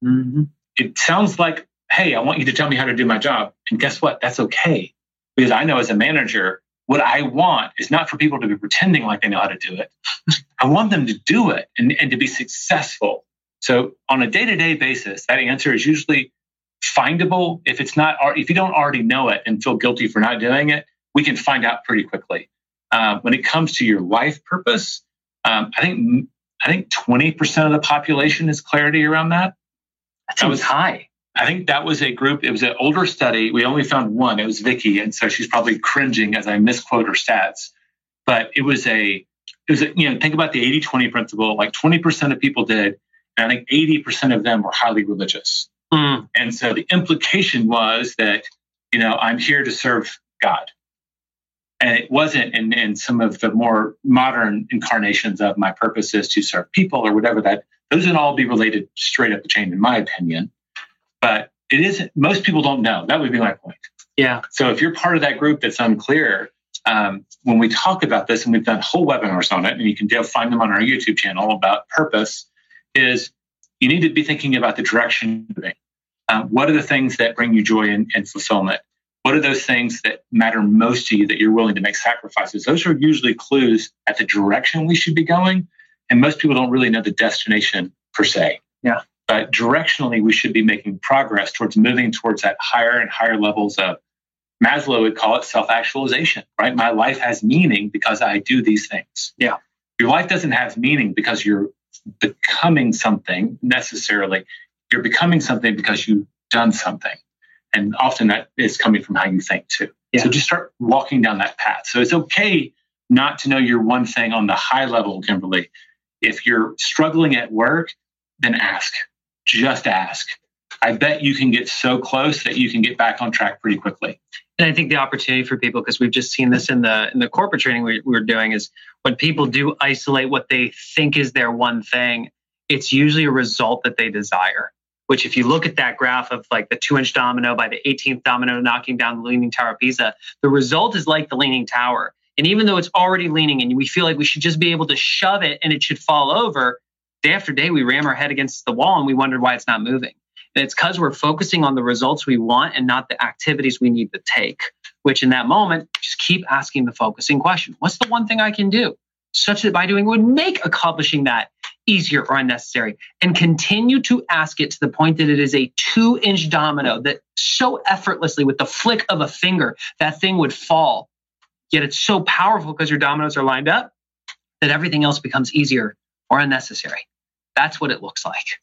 It sounds like, hey, I want you to tell me how to do my job. And guess what? That's okay. Because I know as a manager, what I want is not for people to be pretending like they know how to do it. I want them to do it and to be successful. So on a day-to-day basis, that answer is usually findable. If you don't already know it and feel guilty for not doing it, we can find out pretty quickly. When it comes to your life purpose, I think 20% of the population has clarity around that. That was high. I think that was a group. It was an older study. We only found one. It was Vicky, and so she's probably cringing as I misquote her stats. But it was think about the 80-20 principle. Like 20% of people did, and I think 80% of them were highly religious. And so the implication was that, I'm here to serve God. And it wasn't in some of the more modern incarnations of my purpose is to serve people or whatever those would all be related straight up the chain, in my opinion. But it isn't, most people don't know. That would be my point. Yeah. So if you're part of that group that's unclear, when we talk about this, and we've done whole webinars on it, and you can find them on our YouTube channel about purpose, is you need to be thinking about the direction you're moving. What are the things that bring you joy and fulfillment? What are those things that matter most to you that you're willing to make sacrifices? Those are usually clues at the direction we should be going. And most people don't really know the destination per se. Yeah. but directionally, we should be making progress towards moving towards that higher and higher levels of, Maslow would call it self-actualization, right? My life has meaning because I do these things. Yeah. Your life doesn't have meaning because you're becoming something necessarily. You're becoming something because you've done something. And often that is coming from how you think too. Yeah. So just start walking down that path. So it's okay not to know your one thing on the high level, Kimberly. If you're struggling at work, then ask. Just ask. I bet you can get so close that you can get back on track pretty quickly. And I think the opportunity for people, because we've just seen this in the corporate training we're doing, is when people do isolate what they think is their one thing, it's usually a result that they desire. Which, if you look at that graph of like the 2-inch domino by the 18th domino knocking down the Leaning Tower of Pisa, the result is like the Leaning Tower. And even though it's already leaning and we feel like we should just be able to shove it and it should fall over, day after day we ram our head against the wall and we wonder why it's not moving. And it's because we're focusing on the results we want and not the activities we need to take, which in that moment, just keep asking the focusing question. What's the one thing I can do such that by doing would make accomplishing that easier or unnecessary? And continue to ask it to the point that it is a 2-inch domino that so effortlessly with the flick of a finger, that thing would fall. Yet it's so powerful because your dominoes are lined up that everything else becomes easier or unnecessary. That's what it looks like.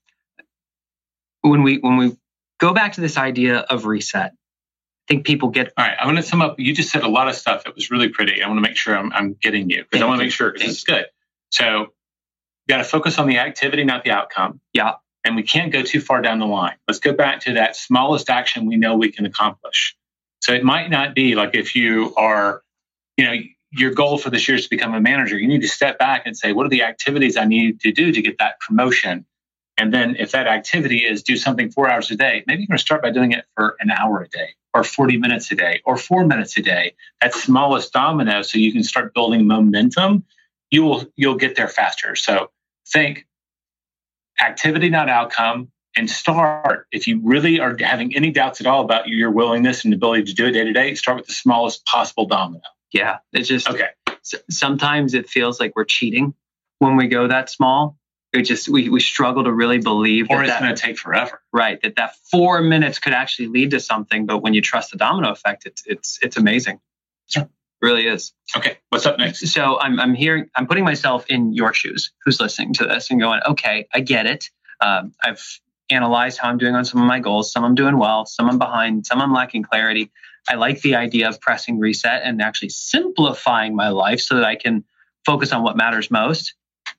When we go back to this idea of reset, I think people get... All right, I want to sum up. You just said a lot of stuff that was really pretty. I want to make sure I'm getting you, because I want to make sure, because this is good. So you got to focus on the activity, not the outcome. Yeah. And we can't go too far down the line. Let's go back to that smallest action we know we can accomplish. So it might not be like if you are, your goal for this year is to become a manager. You need to step back and say, what are the activities I need to do to get that promotion? And then if that activity is do something 4 hours a day, maybe you're going to start by doing it for an hour a day or 40 minutes a day or 4 minutes a day. That smallest domino, so you can start building momentum. You'll get there faster. So think activity, not outcome, and start. If you really are having any doubts at all about your willingness and ability to do it day to day, start with the smallest possible domino. Yeah, it's just okay. Sometimes it feels like we're cheating when we go that small. We struggle to really believe or it's going to take forever. Right, that 4 minutes could actually lead to something, but when you trust the domino effect, it's amazing. Sure. It really is. Okay, what's up next? So I'm putting myself in your shoes, who's listening to this and going, okay, I get it. I've analyzed how I'm doing on some of my goals. Some I'm doing well, some I'm behind, some I'm lacking clarity. I like the idea of pressing reset and actually simplifying my life so that I can focus on what matters most.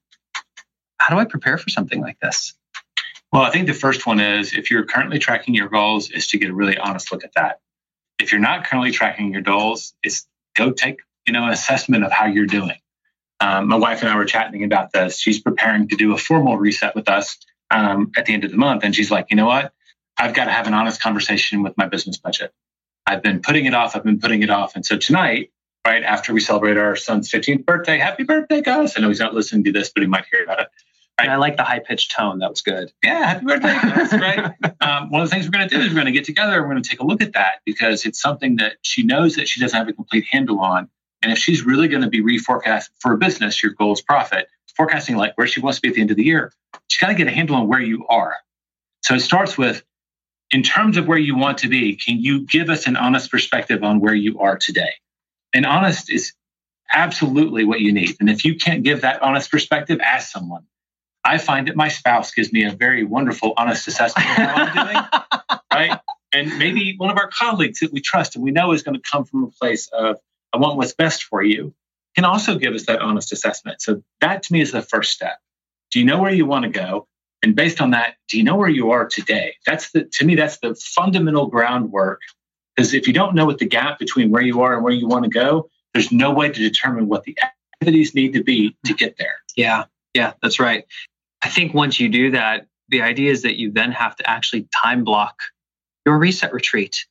How do I prepare for something like this? Well, I think the first one is, if you're currently tracking your goals, is to get a really honest look at that. If you're not currently tracking your goals, is go take an assessment of how you're doing. My wife and I were chatting about this. She's preparing to do a formal reset with us at the end of the month. And she's like, you know what? I've got to have an honest conversation with my business budget. I've been putting it off. And so tonight, right after we celebrate our son's 15th birthday, happy birthday, Gus. I know he's not listening to this, but he might hear about it. Right? And I like the high-pitched tone. That was good. Yeah, happy birthday, Gus, right? One of the things we're going to do is we're going to get together. We're going to take a look at that, because it's something that she knows that she doesn't have a complete handle on. And if she's really going to be reforecast for a business, your goal is profit, forecasting like where she wants to be at the end of the year, she's got to get a handle on where you are. So it starts with, in terms of where you want to be, can you give us an honest perspective on where you are today? And honest is absolutely what you need. And if you can't give that honest perspective, ask someone. I find that my spouse gives me a very wonderful, honest assessment of how I'm doing, right? And maybe one of our colleagues that we trust and we know is going to come from a place of, I want what's best for you, can also give us that honest assessment. So that to me is the first step. Do you know where you want to go? And based on that, do you know where you are today? To me, that's the fundamental groundwork. Because if you don't know what the gap between where you are and where you want to go, there's no way to determine what the activities need to be to get there. Yeah, that's right. I think once you do that, the idea is that you then have to actually time block your reset retreat.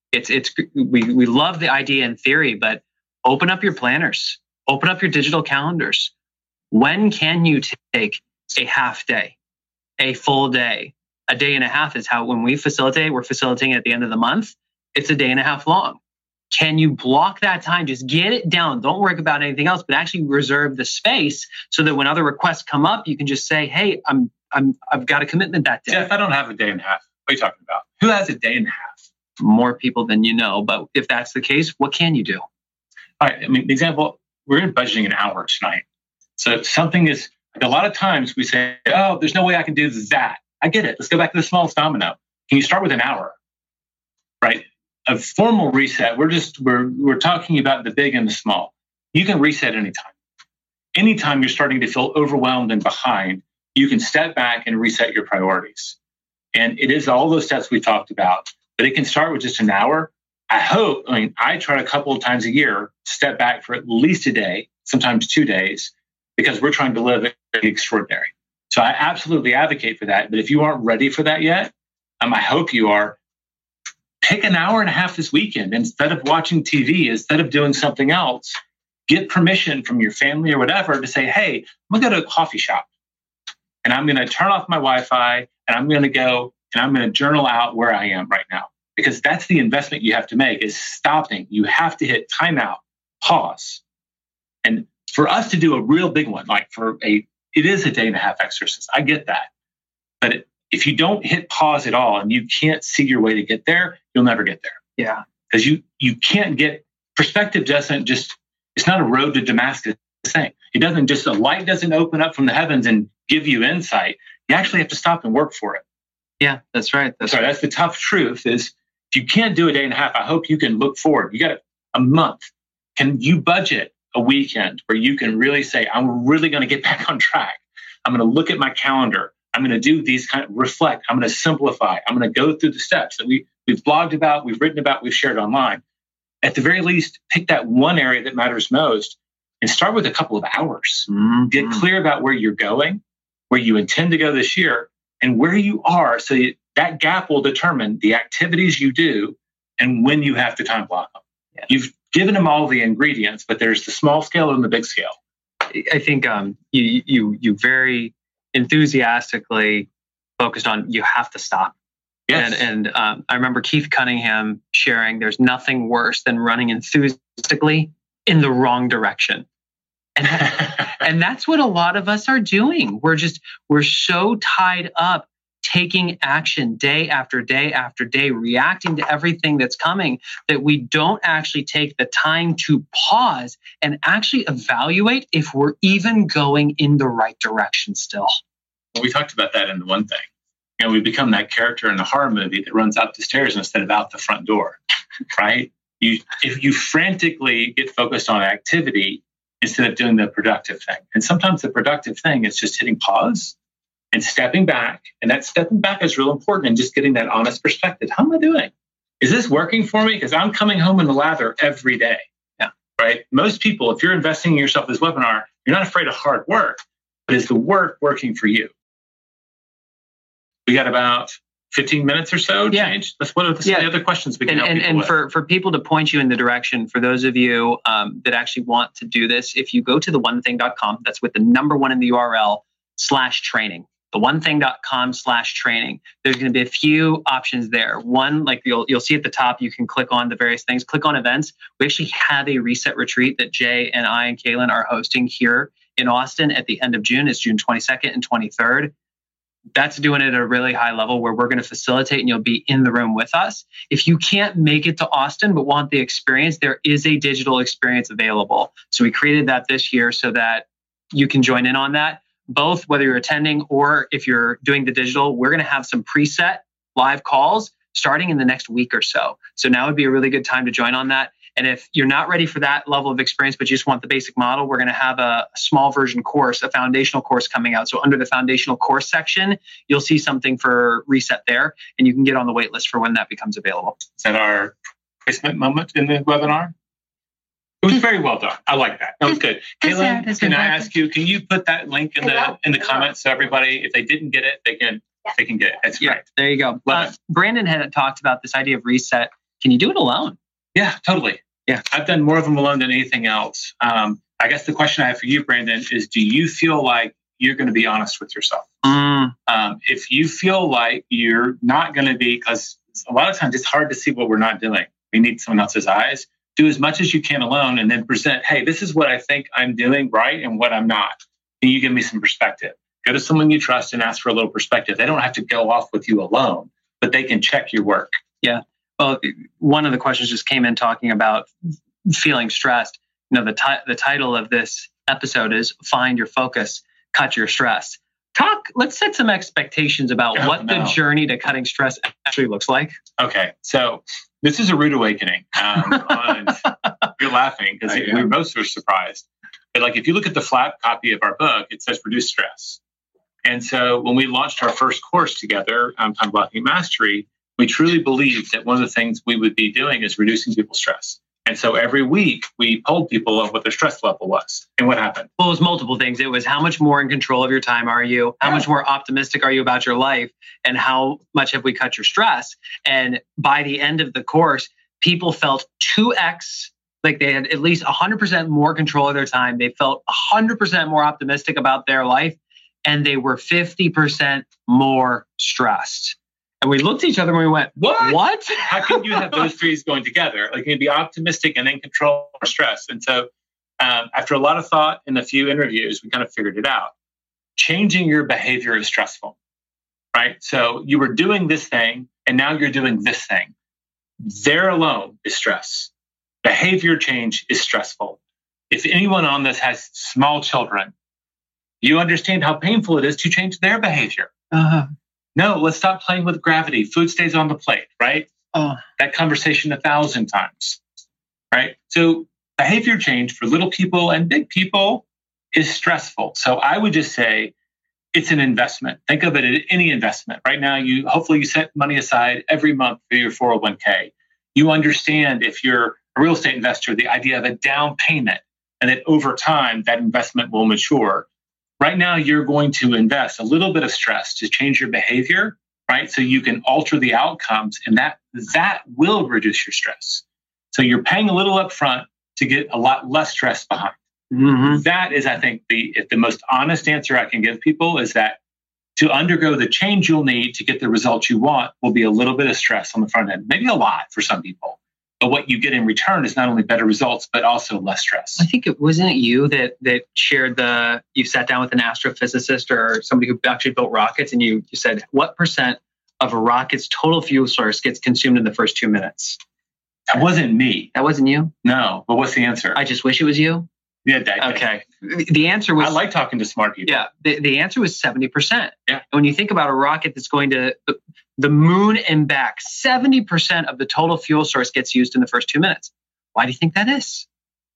We love the idea in theory, but open up your planners, open up your digital calendars. When can you take a half day, a full day? A day and a half is how, when we facilitate, we're facilitating at the end of the month. It's a day and a half long. Can you block that time? Just get it down. Don't worry about anything else, but actually reserve the space so that when other requests come up, you can just say, hey, I'm I've got a commitment that day. Jeff, I don't have a day and a half. What are you talking about? Who has a day and a half? More people than you know. But if that's the case, what can you do? All right. I mean, the example, we're in budgeting an hour tonight. So if something is, like a lot of times we say, oh, there's no way I can do that. I get it. Let's go back to the smallest domino. Can you start with an hour? Right? A formal reset, we're talking about the big and the small. You can reset anytime. Anytime you're starting to feel overwhelmed and behind, you can step back and reset your priorities. And it is all those steps we talked about, but it can start with just an hour. I try a couple of times a year, step back for at least a day, sometimes 2 days, because we're trying to live extraordinary. So I absolutely advocate for that. But if you aren't ready for that yet, I hope you are. Take an hour and a half this weekend. Instead of watching TV, instead of doing something else, get permission from your family or whatever to say, hey, I'm going to go to a coffee shop and I'm going to turn off my Wi-Fi and I'm going to go and I'm going to journal out where I am right now. Because that's the investment you have to make, is stopping. You have to hit timeout, pause. And for us to do a real big one, it is a day and a half exercise. I get that. But if you don't hit pause at all and you can't see your way to get there, you'll never get there. Yeah. Because you can't get, perspective it's not a road to Damascus thing. It doesn't just, a light doesn't open up from the heavens and give you insight. You actually have to stop and work for it. Yeah, that's right. That's the tough truth is, if you can't do a day and a half, I hope you can look forward. You got a month. Can you budget a weekend where you can really say, I'm really going to get back on track. I'm going to look at my calendar. I'm going to do these reflect. I'm going to simplify. I'm going to go through the steps that we've blogged about, we've written about, we've shared online. At the very least, pick that one area that matters most and start with a couple of hours. Mm-hmm. Get clear about where you're going, where you intend to go this year, and where you are, so that gap will determine the activities you do and when you have to time block them. Yeah. You've given them all the ingredients, but there's the small scale and the big scale. I think you very enthusiastically focused on, you have to stop. Yes. And I remember Keith Cunningham sharing, there's nothing worse than running enthusiastically in the wrong direction. And that's what a lot of us are doing. We're so tied up taking action day after day after day, reacting to everything that's coming, that we don't actually take the time to pause and actually evaluate if we're even going in the right direction still. Well, we talked about that in the one thing. We become that character in the horror movie that runs up the stairs instead of out the front door, right? If you frantically get focused on activity instead of doing the productive thing. And sometimes the productive thing is just hitting pause and stepping back. And that stepping back is real important, and just getting that honest perspective. How am I doing? Is this working for me? Because I'm coming home in the lather every day. Yeah. Right? Most people, if you're investing in yourself this webinar, you're not afraid of hard work, but is the work working for you? We got about 15 minutes or so. Yeah. What are some of the other questions we can help people with? And for people to point you in the direction, for those of you that actually want to do this, if you go to theonething.com, that's with the number one in the URL, /training, theonething.com/training. There's going to be a few options there. One, like you'll see at the top, you can click on the various things, click on events. We actually have a reset retreat that Jay and I and Kaylin are hosting here in Austin at the end of June. It's June 22nd and 23rd. That's doing it at a really high level where we're going to facilitate and you'll be in the room with us. If you can't make it to Austin but want the experience, there is a digital experience available. So we created that this year so that you can join in on that. Both, whether you're attending or if you're doing the digital, we're going to have some preset live calls starting in the next week or so. So now would be a really good time to join on that. And if you're not ready for that level of experience, but you just want the basic model, we're going to have a small version course, a foundational course coming out. So under the foundational course section, you'll see something for reset there, and you can get on the wait list for when that becomes available. Is that our placement moment in the webinar? It was very well done. I like that. That was good. Kaylin, can I ask you, can you put that link in the comments so everybody, if they didn't get it, they can get it. That's great. There you go. Brandon had talked about this idea of reset. Can you do it alone? Yeah, totally. Yeah, I've done more of them alone than anything else. I guess the question I have for you, Brandon, is do you feel like you're going to be honest with yourself? If you feel like you're not going to be, because a lot of times it's hard to see what we're not doing. We need someone else's eyes. Do as much as you can alone and then present, hey, this is what I think I'm doing right and what I'm not. Can you give me some perspective? Go to someone you trust and ask for a little perspective. They don't have to go off with you alone, but they can check your work. Yeah. Well, one of the questions just came in talking about feeling stressed. The title of this episode is Find Your Focus, Cut Your Stress. Let's set some expectations about what the journey to cutting stress actually looks like. Okay. So this is a rude awakening. You're laughing because we both were surprised. But like, if you look at the flat copy of our book, it says reduce stress. And so when we launched our first course together, Time Blocking Mastery, we truly believed that one of the things we would be doing is reducing people's stress. And so every week we polled people on what their stress level was. And what happened? Well, it was multiple things. It was how much more in control of your time are you? How much more optimistic are you about your life? And how much have we cut your stress? And by the end of the course, people felt 2x, like they had at least 100% more control of their time. They felt 100% more optimistic about their life. And they were 50% more stressed. And we looked at each other and we went, what? How can you have those three going together? Like, you can be optimistic and then control our stress. And so after a lot of thought and a few interviews, we kind of figured it out. Changing your behavior is stressful, right? So you were doing this thing and now you're doing this thing. There alone is stress. Behavior change is stressful. If anyone on this has small children, you understand how painful it is to change their behavior. No, let's stop playing with gravity. Food stays on the plate, right? That conversation 1,000 times, right? So behavior change for little people and big people is stressful. So I would just say it's an investment. Think of it as any investment. Right now, hopefully you set money aside every month for your 401k. You understand, if you're a real estate investor, the idea of a down payment and that over time that investment will mature. Right now, you're going to invest a little bit of stress to change your behavior, right? So you can alter the outcomes, and that will reduce your stress. So you're paying a little upfront to get a lot less stress behind. Mm-hmm. That is, I think, the most honest answer I can give people is that to undergo the change you'll need to get the results you want will be a little bit of stress on the front end, maybe a lot for some people. But what you get in return is not only better results, but also less stress. I think wasn't you that shared you sat down with an astrophysicist or somebody who actually built rockets, and you said, what % of a rocket's total fuel source gets consumed in the first 2 minutes? That wasn't me. That wasn't you? No, but what's the answer? I just wish it was you. Yeah, okay. The answer was... I like talking to smart people. Yeah, the answer was 70%. Yeah. And when you think about a rocket that's going to the moon and back, 70% of the total fuel source gets used in the first 2 minutes. Why do you think that is?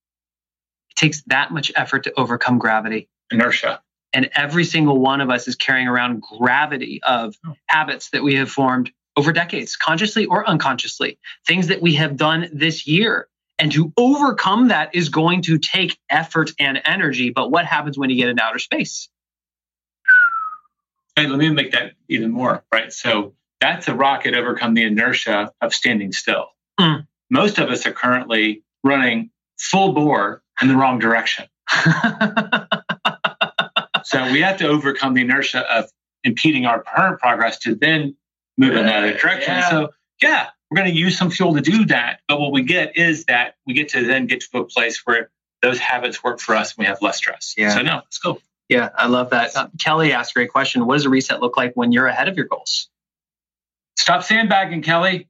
It takes that much effort to overcome gravity. Inertia. And every single one of us is carrying around gravity of habits that we have formed over decades, consciously or unconsciously, things that we have done this year. And to overcome that is going to take effort and energy. But what happens when you get into outer space? Hey, let me make that even more, right? So that's a rocket overcome the inertia of standing still. Most of us are currently running full bore in the wrong direction. So we have to overcome the inertia of impeding our current progress to then move in another direction. Yeah. So we're going to use some fuel to do that. But what we get is that we get to a place where those habits work for us and we have less stress. Yeah. So let's go. Yeah, I love that. Kelly asked a great question. What does a reset look like when you're ahead of your goals? Stop sandbagging, Kelly.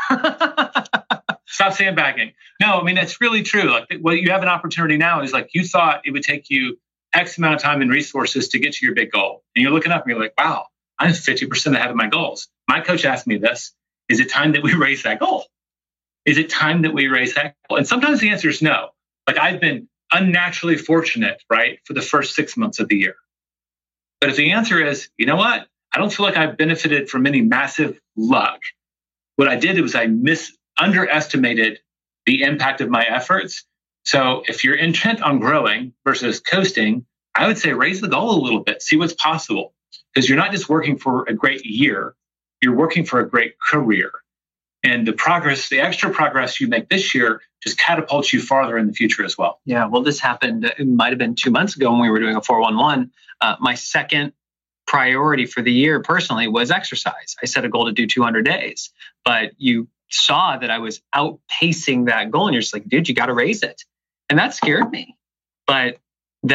Stop sandbagging. No, I mean, that's really true. Like, what you have an opportunity now is like, you thought it would take you X amount of time and resources to get to your big goal. And you're looking up and you're like, wow, I'm 50% ahead of my goals. My coach asked me this. Is it time that we raise that goal? Is it time that we raise that goal? And sometimes the answer is no. Like, I've been unnaturally fortunate, right, for the first 6 months of the year. But if the answer is, you know what? I don't feel like I've benefited from any massive luck. What I did was I underestimated the impact of my efforts. So if you're intent on growing versus coasting, I would say raise the goal a little bit, see what's possible. Because you're not just working for a great year, you're working for a great career. And the extra progress you make this year just catapults you farther in the future as well. Yeah, well, this happened, it might have been 2 months ago when we were doing a 411. My second priority for the year personally was exercise. I set a goal to do 200 days, but you saw that I was outpacing that goal and you're just like, dude, you got to raise it. And that scared me. But then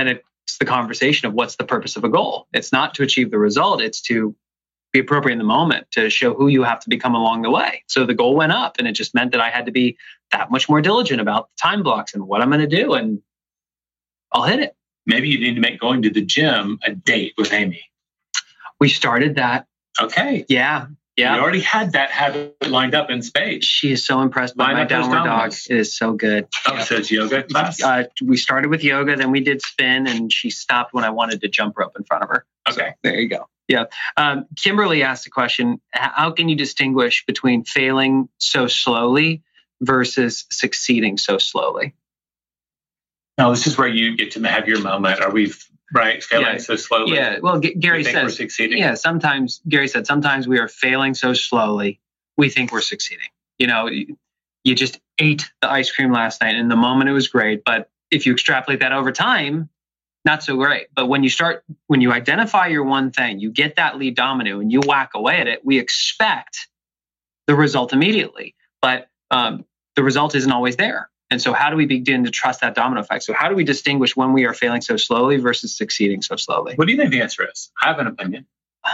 it's the conversation of what's the purpose of a goal. It's not to achieve the result. It's to be appropriate in the moment, to show who you have to become along the way. So the goal went up, and it just meant that I had to be that much more diligent about the time blocks and what I'm going to do, and I'll hit it. Maybe you need to make going to the gym a date with Amy. We started that. Okay. Yeah. You already had that habit lined up in spades. She is so impressed by my downward dog. It is so good. Oh, so it's yoga class? We started with yoga, then we did spin, and she stopped when I wanted to jump rope in front of her. Okay. So, there you go. Yeah. Kimberly asked a question. How can you distinguish between failing so slowly versus succeeding so slowly? No, this is where you get to have your moment. Are we failing so slowly? Yeah. Well, Gary says we're succeeding. Yeah. Sometimes Gary said sometimes we are failing so slowly we think we're succeeding. You just ate the ice cream last night, and in the moment it was great, but if you extrapolate that over time, not so great. But when you identify your one thing, you get that lead domino and you whack away at it, we expect the result immediately. But the result isn't always there. And so how do we begin to trust that domino effect? So how do we distinguish when we are failing so slowly versus succeeding so slowly? What do you think the answer is? I have an opinion.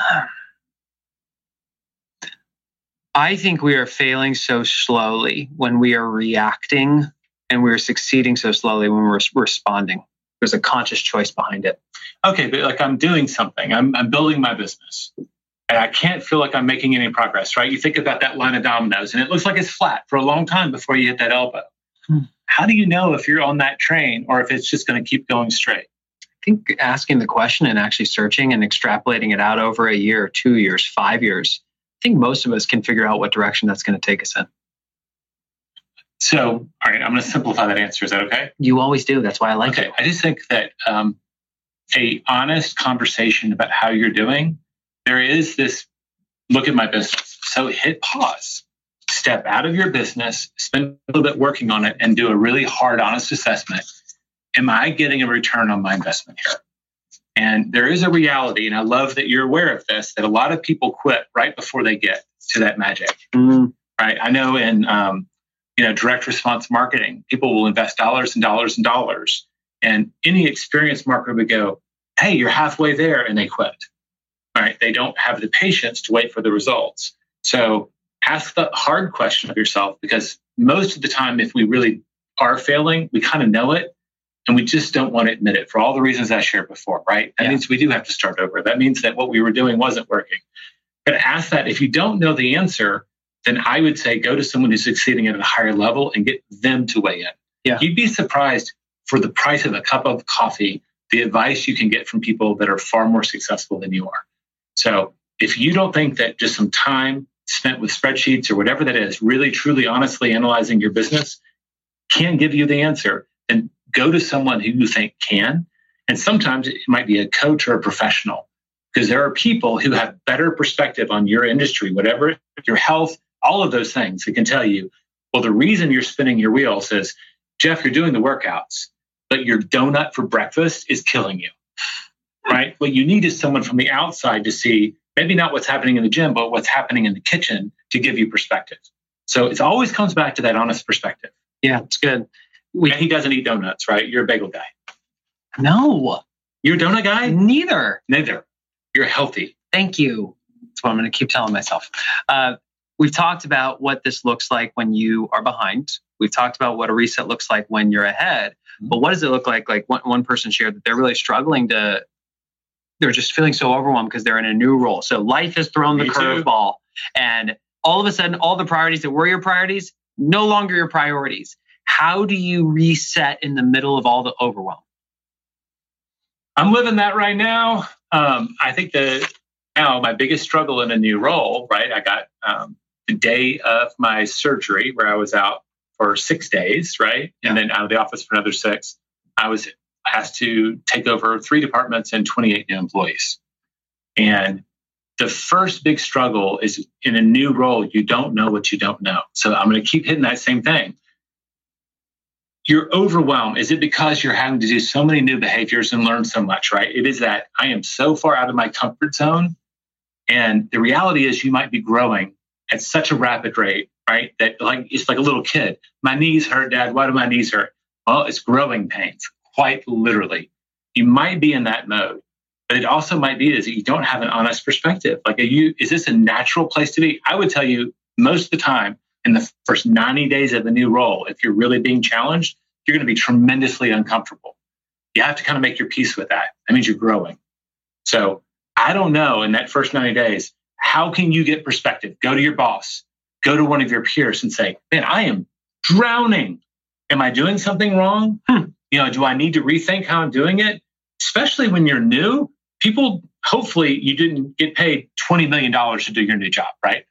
I think we are failing so slowly when we are reacting, and we're succeeding so slowly when we're responding. There's a conscious choice behind it. Okay, but like I'm doing something. I'm building my business, and I can't feel like I'm making any progress, right? You think about that line of dominoes, and it looks like it's flat for a long time before you hit that elbow. How do you know if you're on that train or if it's just going to keep going straight? I think asking the question and actually searching and extrapolating it out over a year, 2 years, 5 years, I think most of us can figure out what direction that's going to take us in. So, all right, I'm going to simplify that answer. Is that okay? You always do. That's why I like it. I just think that a honest conversation about how you're doing, there is this look at my business. So hit pause, step out of your business, spend a little bit working on it, and do a really hard, honest assessment. Am I getting a return on my investment here? And there is a reality, and I love that you're aware of this, that a lot of people quit right before they get to that magic. Right? I know in direct response marketing, people will invest dollars and dollars and dollars. And any experienced marketer would go, hey, you're halfway there, and they quit. All right? They don't have the patience to wait for the results. So ask the hard question of yourself, because most of the time, if we really are failing, we kind of know it, and we just don't want to admit it for all the reasons I shared before, right? That means we do have to start over. That means that what we were doing wasn't working. But ask that. If you don't know the answer, then I would say go to someone who's succeeding at a higher level and get them to weigh in. Yeah. You'd be surprised for the price of a cup of coffee, the advice you can get from people that are far more successful than you are. So if you don't think that just some time spent with spreadsheets or whatever that is, really, truly, honestly analyzing your business can give you the answer, then go to someone who you think can. And sometimes it might be a coach or a professional, because there are people who have better perspective on your industry, whatever, your health, all of those things that can tell you, well, the reason you're spinning your wheels is, Jeff, you're doing the workouts, but your donut for breakfast is killing you, right? What you need is someone from the outside to see maybe not what's happening in the gym, but what's happening in the kitchen to give you perspective. So it always comes back to that honest perspective. Yeah, it's good. And he doesn't eat donuts, right? You're a bagel guy. No. You're a donut guy? Neither. You're healthy. Thank you. That's what I'm going to keep telling myself. We've talked about what this looks like when you are behind. We've talked about what a reset looks like when you're ahead. But what does it look like? Like one person shared that they're really struggling they're just feeling so overwhelmed because they're in a new role. So life has thrown the curveball, and all of a sudden, all the priorities that were your priorities, no longer your priorities. How do you reset in the middle of all the overwhelm? I'm living that right now. I think now my biggest struggle in a new role, right? I got the day of my surgery where I was out for 6 days, right? And then out of the office for another 6. I was asked to take over 3 departments and 28 new employees. And the first big struggle is in a new role, you don't know what you don't know. So I'm going to keep hitting that same thing. You're overwhelmed. Is it because you're having to do so many new behaviors and learn so much, right? It is that I am so far out of my comfort zone. And the reality is you might be growing at such a rapid rate, right? That it's like a little kid. My knees hurt, Dad. Why do my knees hurt? Well, it's growing pains, quite literally. You might be in that mode, but it also might be is that you don't have an honest perspective. Like, is this a natural place to be? I would tell you most of the time in the first 90 days of a new role, if you're really being challenged, you're going to be tremendously uncomfortable. You have to kind of make your peace with that. That means you're growing. So I don't know in that first 90 days, how can you get perspective? Go to your boss, go to one of your peers and say, man, I am drowning. Am I doing something wrong? Do I need to rethink how I'm doing it? Especially when you're new, people, hopefully you didn't get paid $20 million to do your new job, right?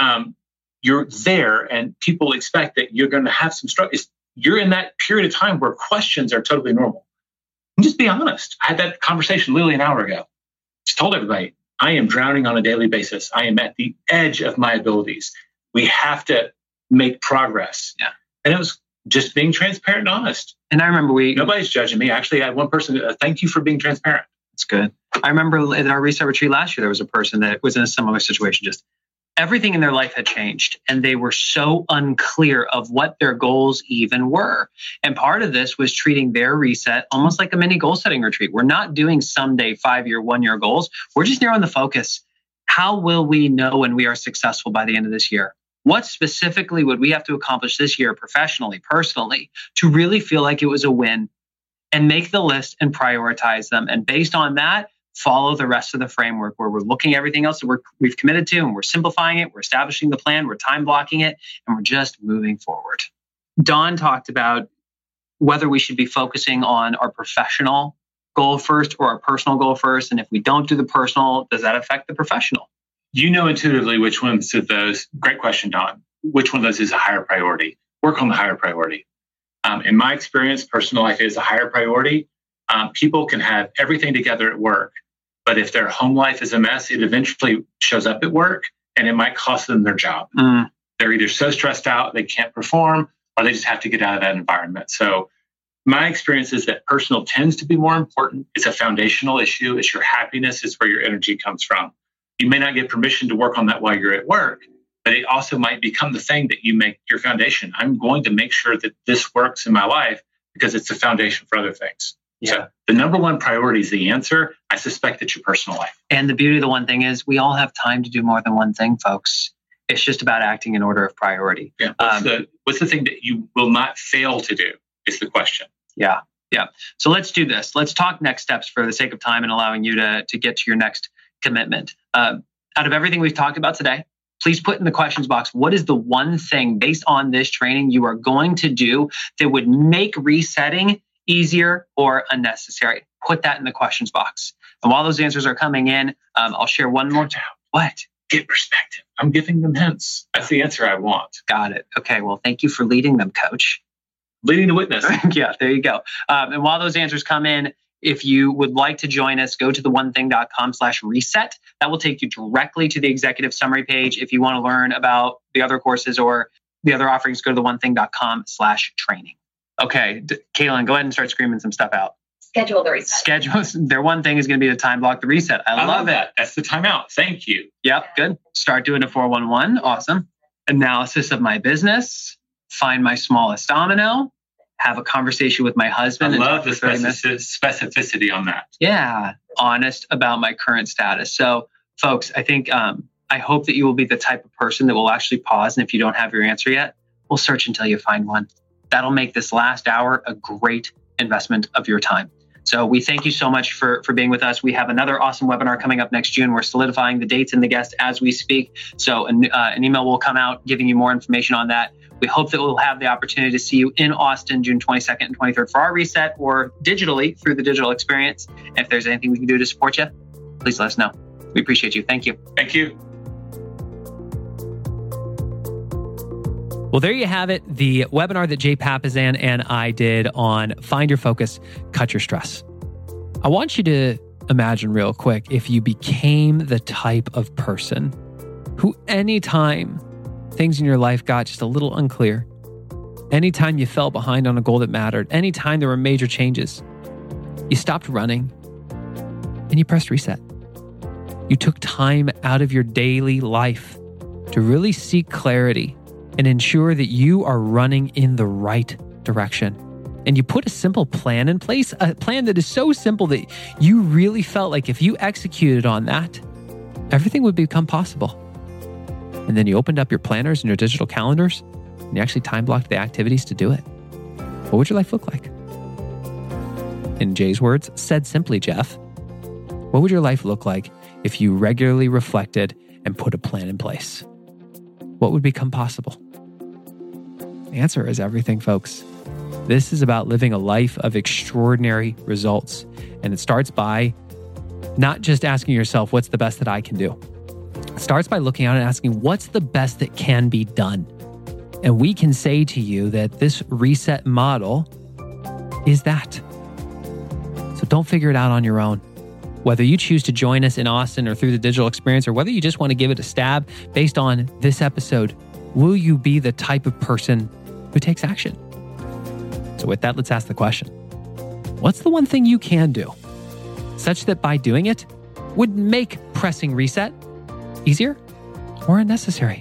You're there and people expect that you're going to have some struggle. You're in that period of time where questions are totally normal. And just be honest. I had that conversation literally an hour ago. Just told everybody, I am drowning on a daily basis. I am at the edge of my abilities. We have to make progress. Yeah. And it was just being transparent and honest. And I remember nobody's judging me. Actually, I had one person, thank you for being transparent. That's good. I remember at our reset retreat last year, there was a person that was in a similar situation. Just everything in their life had changed and they were so unclear of what their goals even were. And part of this was treating their reset almost like a mini goal setting retreat. We're not doing someday 5-year, 1-year goals. We're just narrowing the focus. How will we know when we are successful by the end of this year? What specifically would we have to accomplish this year professionally, personally, to really feel like it was a win? And make the list and prioritize them. And based on that, follow the rest of the framework where we're looking at everything else that we've committed to and we're simplifying it, we're establishing the plan, we're time blocking it, and we're just moving forward. Don talked about whether we should be focusing on our professional goal first or our personal goal first. And if we don't do the personal, does that affect the professional? You know intuitively which ones of those, great question, Don, which one of those is a higher priority. Work on the higher priority. In my experience, personal life is a higher priority. People can have everything together at work, but if their home life is a mess, it eventually shows up at work and it might cost them their job. They're either so stressed out they can't perform or they just have to get out of that environment. So my experience is that personal tends to be more important. It's a foundational issue. It's your happiness. It's where your energy comes from. You may not get permission to work on that while you're at work, but it also might become the thing that you make your foundation. I'm going to make sure that this works in my life because it's a foundation for other things. Yeah. So the number one priority is the answer. I suspect it's your personal life. And the beauty of the one thing is we all have time to do more than one thing, folks. It's just about acting in order of priority. Yeah. What's the thing that you will not fail to do is the question. Yeah. So let's do this. Let's talk next steps for the sake of time and allowing you to get to your next commitment. Out of everything we've talked about today, please put in the questions box, what is the one thing based on this training you are going to do that would make resetting easier or unnecessary? Put that in the questions box. And while those answers are coming in, I'll share one more time. What? Get perspective. I'm giving them hints. That's the answer I want. Got it. Okay. Well, thank you for leading them, Coach. Leading the witness. Yeah, there you go. And while those answers come in, if you would like to join us, go to theonething.com/reset. That will take you directly to the executive summary page. If you want to learn about the other courses or the other offerings, go to theonething.com/training. Okay, Kaylin, go ahead and start screaming some stuff out. Schedule the reset. Their one thing is going to be the time block the reset. I love that. That's the timeout. Thank you. Yep, good. Start doing a 411. Awesome. Analysis of my business. Find my smallest domino. Have a conversation with my husband. I love the specificity on that. Yeah. Honest about my current status. So folks, I think, I hope that you will be the type of person that will actually pause. And if you don't have your answer yet, we'll search until you find one. That'll make this last hour a great investment of your time. So we thank you so much for being with us. We have another awesome webinar coming up next June. We're solidifying the dates and the guests as we speak. So an email will come out giving you more information on that. We hope that we'll have the opportunity to see you in Austin, June 22nd and 23rd for our reset or digitally through the digital experience. And if there's anything we can do to support you, please let us know. We appreciate you. Thank you. Thank you. Well, there you have it. The webinar that Jay Papasan and I did on Find Your Focus, Cut Your Stress. I want you to imagine real quick if you became the type of person who anytime things in your life got just a little unclear, anytime you fell behind on a goal that mattered, anytime there were major changes, you stopped running and you pressed reset. You took time out of your daily life to really seek clarity and ensure that you are running in the right direction. and you put a simple plan in place, a plan that is so simple that you really felt like if you executed on that, everything would become possible. And then you opened up your planners and your digital calendars and you actually time blocked the activities to do it, what would your life look like? In Jay's words, said simply, Jeff, what would your life look like if you regularly reflected and put a plan in place? What would become possible? The answer is everything, folks. This is about living a life of extraordinary results. And it starts by not just asking yourself, what's the best that I can do? It starts by looking out and asking, what's the best that can be done? And we can say to you that this reset model is that. So don't figure it out on your own. Whether you choose to join us in Austin or through the digital experience, or whether you just want to give it a stab based on this episode, will you be the type of person who takes action? So with that, let's ask the question. What's the one thing you can do such that by doing it would make pressing reset easier or unnecessary?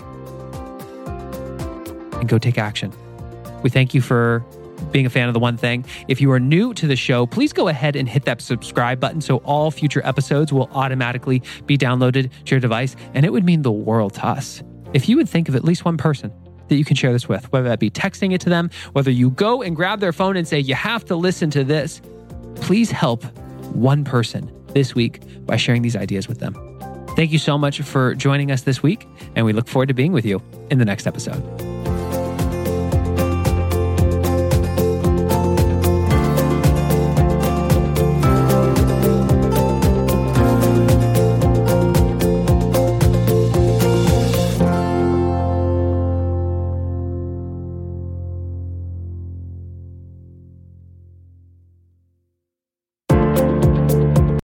And go take action. We thank you for being a fan of The One Thing. If you are new to the show, please go ahead and hit that subscribe button so all future episodes will automatically be downloaded to your device. And it would mean the world to us if you would think of at least one person that you can share this with, whether that be texting it to them, whether you go and grab their phone and say, you have to listen to this. Please help one person this week by sharing these ideas with them. Thank you so much for joining us this week, and we look forward to being with you in the next episode.